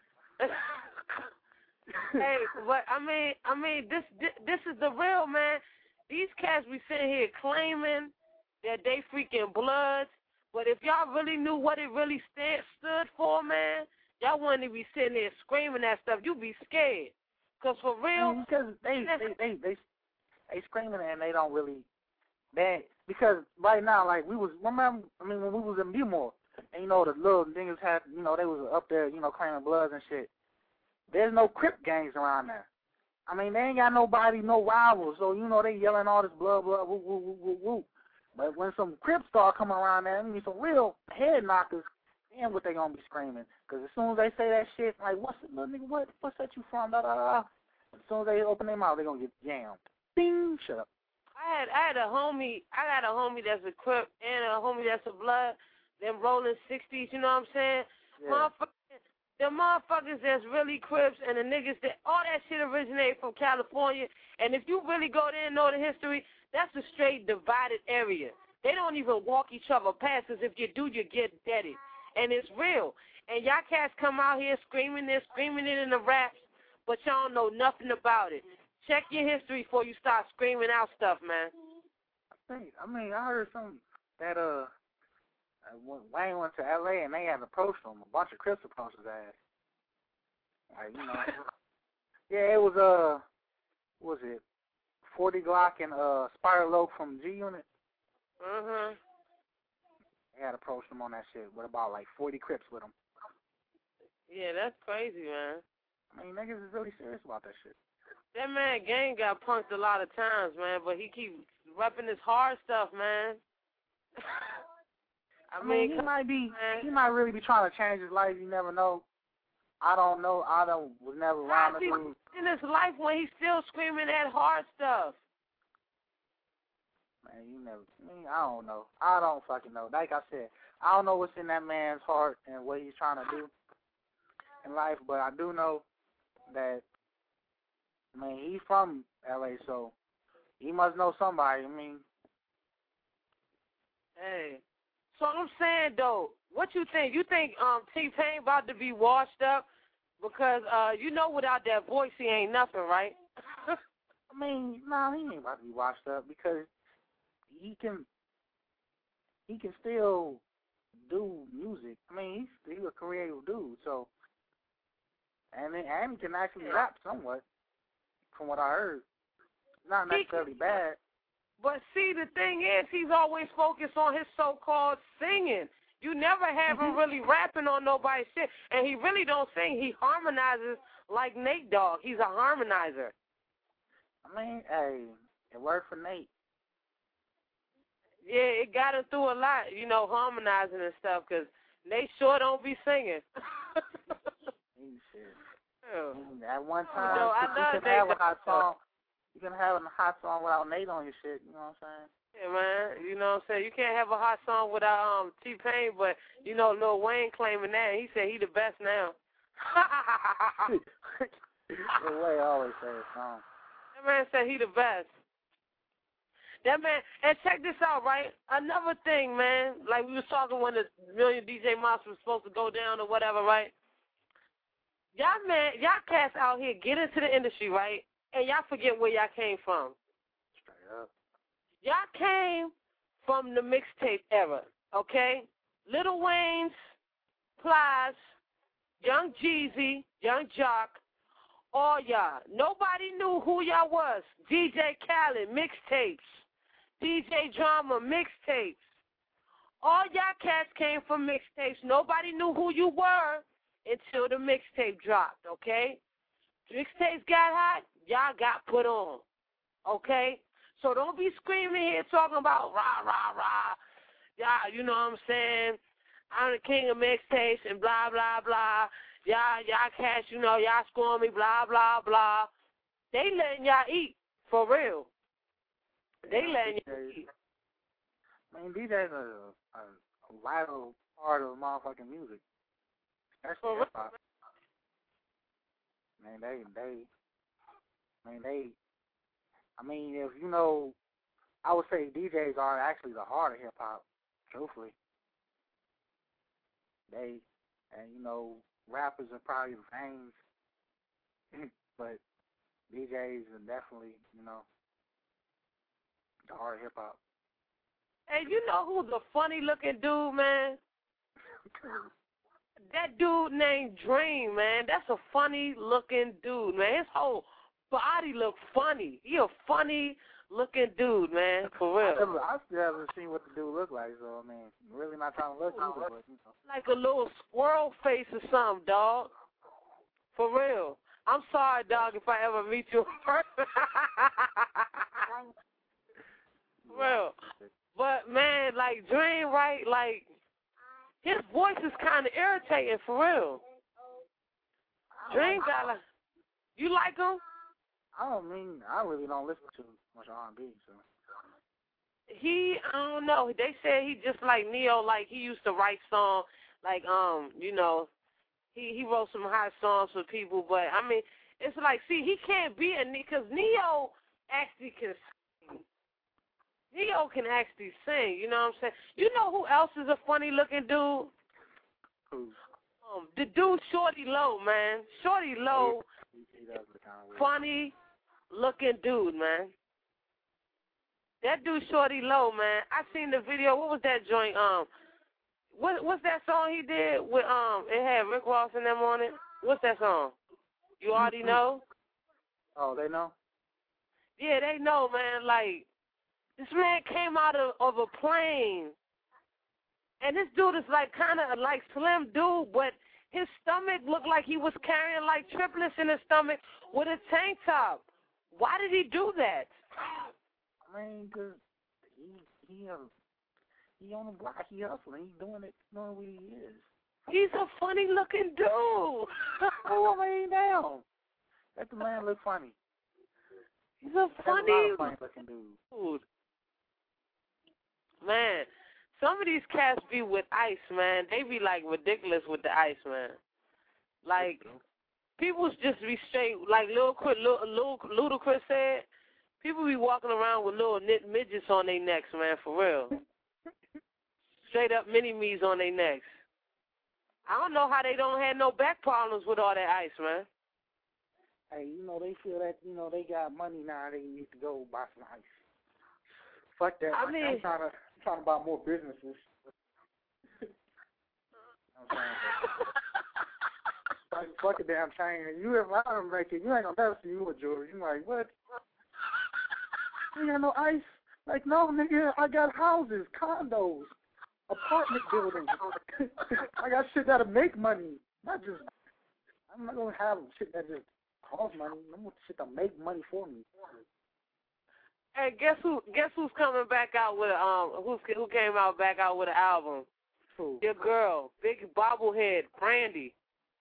Hey, but I mean, I mean, this, this this is the real, man. These cats be sitting here claiming that they freaking bloods, but if y'all really knew what it really stand, stood for, man, y'all wouldn't be sitting there screaming that stuff. You'd be scared, cause for real, because they they they they they screaming and they don't really they because right now, like we was remember, I mean, when we was in Bmore, and you know the little niggas had, you know, they was up there, you know, claiming bloods and shit. There's no Crip gangs around there. I mean, they ain't got nobody, no rivals, so, you know, they yelling all this blah, blah, woo, woo, woo, woo, woo. But when some Crips start coming around there, I mean, some real head knockers, damn what they gonna be screaming. Because as soon as they say that shit, like, what's it, little nigga, what, what's that you from, da, da, da. As soon as they open their mouth, they gonna get jammed. Bing, shut up. I had I had a homie, I got a homie that's a Crip and a homie that's a blood, them rolling sixties, you know what I'm saying? Yeah. Motherfuckers. The motherfuckers that's really Crips and the niggas that, all that shit originated from California. And if you really go there and know the history, that's a straight divided area. They don't even walk each other past, because if you do, you get deaded. And it's real. And y'all cats come out here screaming this, screaming it in the raps, but y'all don't know nothing about it. Check your history before you start screaming out stuff, man. I think, I mean, I heard something that, uh, Wayne went to L A and they had approached him. A bunch of Crips approached his ass. Like, you know. Yeah, it was, uh, what was it? forty Glock and uh, Spiral Oak from G Unit. Uh-huh. They had approached him on that shit with about like forty Crips with him. Yeah, that's crazy, man. I mean, niggas is really serious about that shit. That man Gang got punked a lot of times, man, but he keep repping his hard stuff, man. I mean, he might be, he might really be trying to change his life. You never know. I don't know. I don't was never around the dude. In his life when he's still screaming that hard stuff. Man, you never. I mean, I don't know. I don't fucking know. Like I said, I don't know what's in that man's heart and what he's trying to do in life, but I do know that. I mean, he's from L A, so he must know somebody. I mean, hey. So I'm saying, though, what you think? You think um, T-Pain about to be washed up? Because, uh, you know, without that voice, he ain't nothing, right? I mean, no, nah, he ain't about to be washed up because he can he can still do music. I mean, he's, he's a creative dude, so, and, and he can actually rap somewhat, from what I heard. Not necessarily bad. But see, the thing is, he's always focused on his so-called singing. You never have him really rapping on nobody's shit. And he really don't sing. He harmonizes like Nate Dogg. He's a harmonizer. I mean, hey, it worked for Nate. Yeah, it got him through a lot, you know, harmonizing and stuff, because Nate sure don't be singing. Yeah. At one time, no, I you love can have Nate a hot song. You can have a hot song without Nate on your shit, you know what I'm saying? Yeah, man, you know what I'm saying? You can't have a hot song without um T-Pain, but, you know, Lil Wayne claiming that. He said he the best now. Lil Wayne always say a song. That man said he the best. That man, and check this out, right? Another thing, man, like we was talking when the Million D J Monster was supposed to go down or whatever, right? Y'all, man, y'all cats out here get into the industry, right? And y'all forget where y'all came from. Straight up. Y'all came from the mixtape era, okay? Lil Wayne's, Plies, Young Jeezy, Young Jock, all y'all. Nobody knew who y'all was. D J Khaled, mixtapes. D J Drama, mixtapes. All y'all cats came from mixtapes. Nobody knew who you were until the mixtape dropped, okay? Mixtapes got hot, y'all got put on, okay? So don't be screaming here talking about rah, rah, rah. Y'all, you know what I'm saying? I'm the king of mixtapes and blah, blah, blah. Y'all, y'all cats, you know, y'all scoring me, blah, blah, blah. They letting y'all eat, for real. They letting D Js, you. I mean, D Js are a, a, a vital part of motherfucking music, especially hip hop. Man, they, they, I mean, they, I mean, if you know, I would say D Js are actually the heart of hip hop, truthfully. They, and you know, rappers are probably the veins, but D Js are definitely, you know, the heart of hip hop. Hey, you know who's a funny looking dude, man? That dude named Dream, man. That's a funny looking dude, man. His whole body look funny. He a funny looking dude, man, for real. I, never, I still haven't seen what the dude look like, so I mean, really not trying to look either, but you know. Like a little squirrel face or something, dog. For real. I'm sorry, dog, if I ever meet you in person. For real. But man, like Dream, right? Like his voice is kind of irritating, for real. Dream got like, you like him? I don't mean, I really don't listen to much R and B, so. He, I don't know. They said he just like Neo, like he used to write songs, like um, you know, he he wrote some hot songs for people. But I mean, it's like, see, he can't be a because Neo actually can. Neo can actually sing, you know what I'm saying? You know who else is a funny-looking dude? Who? Um, the dude Shorty Low, man. Shorty Low, he, he does look kind of weird. Funny-looking dude, man. That dude Shorty Low, man. I seen the video. What was that joint? Um, what what's that song he did with um? It had Rick Ross in them on it. What's that song? You already know? Oh, they know? Yeah, they know, man. Like. This man came out of, of a plane, and this dude is like kind of like slim dude, but his stomach looked like he was carrying like triplets in his stomach with a tank top. Why did he do that? I mean, cause he he uh, he on the block, he hustling, he doing it, knowing what he is. He's a funny looking dude. Oh, I mean, damn, that the man look funny. He's a funny, funny looking dude. Man, some of these cats be with ice, man. They be like ridiculous with the ice, man. Like people just be straight, like Lil, Lil, Lil, Ludacris said. People be walking around with little knit midgets on their necks, man, for real. Straight up mini-me's on their necks. I don't know how they don't have no back problems with all that ice, man. Hey, you know, they feel that, you know, they got money now, they need to go buy some ice. Fuck that. I mean, I'm trying to, I'm trying to buy more businesses. I'm saying, like, fuck a damn chain. You if I don't make it, you ain't gonna never see you a jewelry. You like, what? You got no ice? Like, no, nigga, I got houses, condos, apartment buildings. I got shit that'll make money. Not just, I'm not gonna have shit that just cost money. I want shit to make money for me. Hey, guess who? Guess who's coming back out with a, um? Who's who came out back out with an album? Who? Your girl, big bobblehead, Brandy.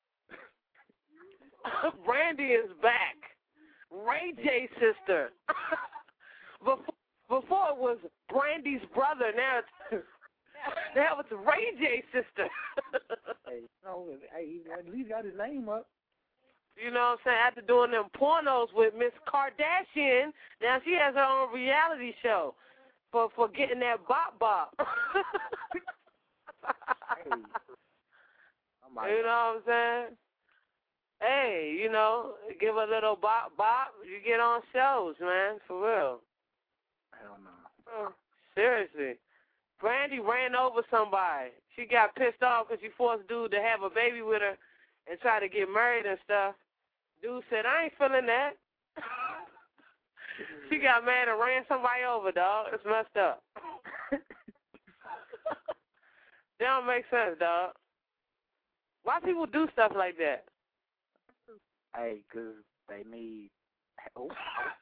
Brandy is back. Ray J's sister. before, before it was Brandy's brother. Now it's now it's Ray J's sister. Hey, no, hey, at least got his name up. You know what I'm saying? After doing them pornos with Miss Kardashian, now she has her own reality show for, for getting that bop bop. Hey. You know what I'm saying? Hey, you know, give a little bop bop, you get on shows, man, for real. Hell no. Oh, seriously. Brandy ran over somebody. She got pissed off because she forced dude to have a baby with her and try to get married and stuff. Dude said, I ain't feeling that. She got mad and ran somebody over, dog. It's messed up. That don't make sense, dog. Why people do stuff like that? Hey, because they need help.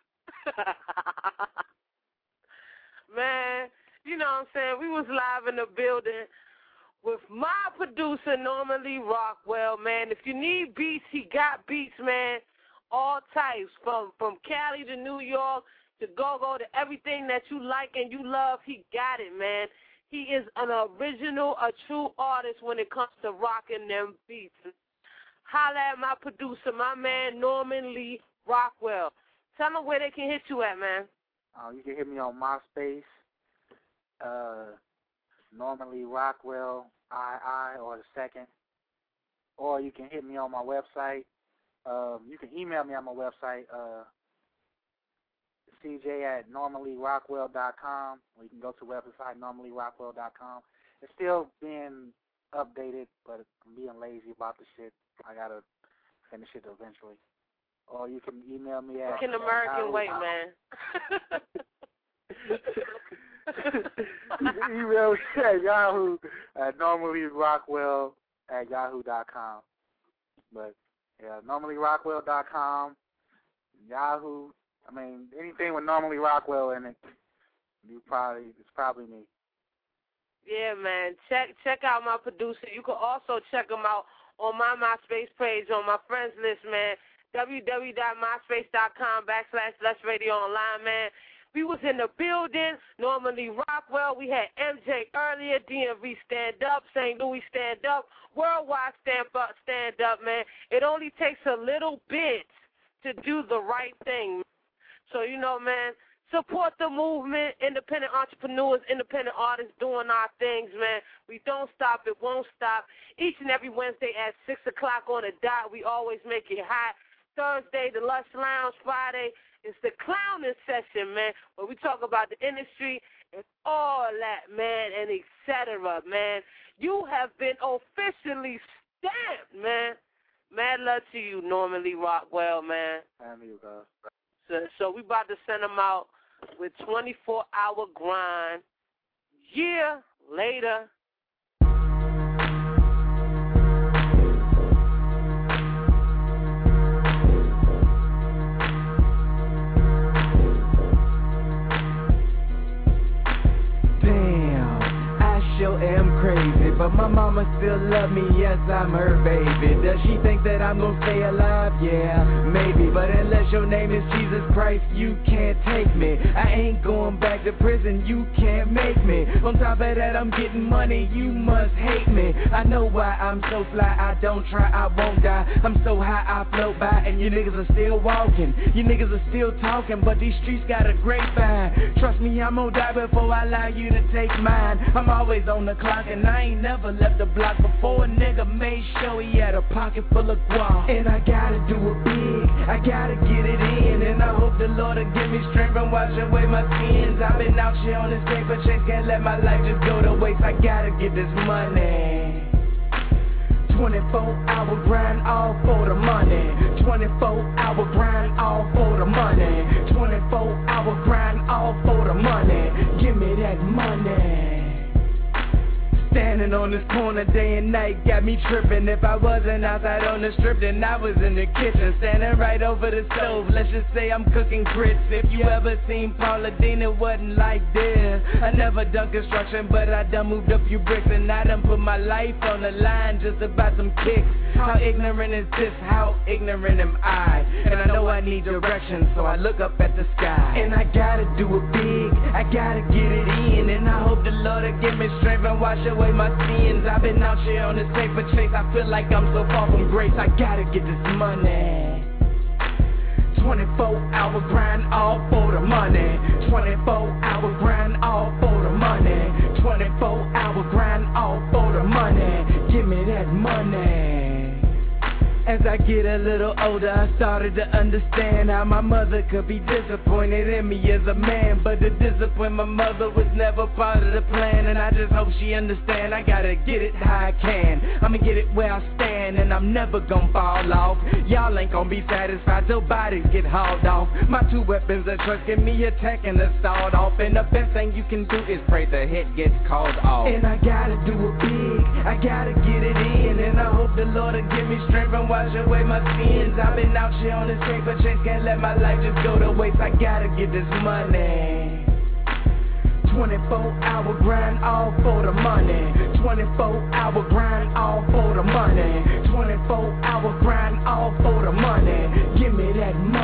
Man, you know what I'm saying? We was live in the building with my producer, Normally Rockwell, man. If you need beats, he got beats, man. All types, from, from Cali to New York, to go-go, to everything that you like and you love, he got it, man. He is an original, a true artist when it comes to rocking them beats. Holla at my producer, my man Norman Lee Rockwell. Tell them where they can hit you at, man. Uh, you can hit me on MySpace, uh, Norman Lee Rockwell, I I, or the second. Or you can hit me on my website. Um, you can email me on my website, uh, C J at norman lee rockwell dot com, or you can go to the website norman lee rockwell dot com. It's still being updated, but I'm being lazy about the shit. I gotta finish it eventually. Or you can email me at... An American way, man. You can email me at Yahoo at norman lee rockwell at yahoo dot com. But, yeah, norman lee rockwell dot com, Yahoo. I mean, anything with Norman Lee Rockwell in it, you probably it's probably me. Yeah, man. Check check out my producer. You can also check him out on my MySpace page, on my friends list, man. www.myspace.com backslash Lush Radio Online, man. We was in the building, Norman Lee Rockwell. We had M J earlier, D M V Stand Up, Saint Louis Stand Up, Worldwide Stand Up, Stand Up, man. It only takes a little bit to do the right thing. So, you know, man, support the movement, independent entrepreneurs, independent artists doing our things, man. We don't stop. It won't stop. Each and every Wednesday at six o'clock on the dot, we always make it hot. Thursday, the Lush Lounge. Friday, it's the clowning session, man, where we talk about the industry and all that, man, and et cetera, man. You have been officially stamped, man. Mad love to you, Norman Lee Rockwell, man. And you, guys. So, so we about to send them out with twenty-four hour grind. Year later. Sure am crazy, but my mama still love me, yes, I'm her baby. Does she think that I'm gonna stay alive? Yeah, maybe, but unless your name is Jesus Christ, you can't take me. I ain't going back to prison, you can't make me. On top of that, I'm getting money, you must hate me. I know why I'm so fly, I don't try, I won't die. I'm so high, I float by, and you niggas are still walking. You niggas are still talking, but these streets got a grapevine. Trust me, I'm gonna die before I allow you to take mine. I'm always on the clock and I ain't never left the block before a nigga made sure he had a pocket full of guap. And I gotta do it big, I gotta get it in, and I hope the Lord will give me strength and wash away my sins. I've been out here on this paper chase, can't let my life just go to waste. I gotta get this money. twenty-four hour grind, all for the money. twenty-four hour grind, all for the money. twenty-four hour grind, all for the money. Give me that money. Standing on this corner day and night got me tripping. If I wasn't outside on the strip, then I was in the kitchen, standing right over the stove. Let's just say I'm cooking grits. If you ever seen Paula Deen, it wasn't like this. I never done construction, but I done moved a few bricks, and I done put my life on the line just about some kicks. How ignorant is this? How ignorant am I? And I know I need direction, so I look up at the sky. And I gotta do it big, I gotta get it in, and I hope the Lord will give me strength and wash away my sins. I've been out here on this paper chase, I feel like I'm so far from grace. I gotta get this money. twenty-four hour grind, all for the money. twenty-four hour grind, all for the money. twenty-four hour grind, all for the money. Give me that money. As I get a little older, I started to understand how my mother could be disappointed in me as a man. But to disappoint my mother was never part of the plan, and I just hope she understand I gotta get it how I can. I'ma get it where I stand, and I'm never gonna fall off. Y'all ain't gonna be satisfied till bodies get hauled off. My two weapons are trusting me, attacking the start off, and the best thing you can do is pray the hit gets called off. And I gotta do it big, I gotta get it in, and I hope the Lord will give me strength and wash away my sins. I've been out here on this paper chase, can't let my life just go to waste. I gotta get this money. twenty-four hour grind, all for the money. twenty-four hour grind, all for the money. twenty-four hour grind, all for the money. Give me that money.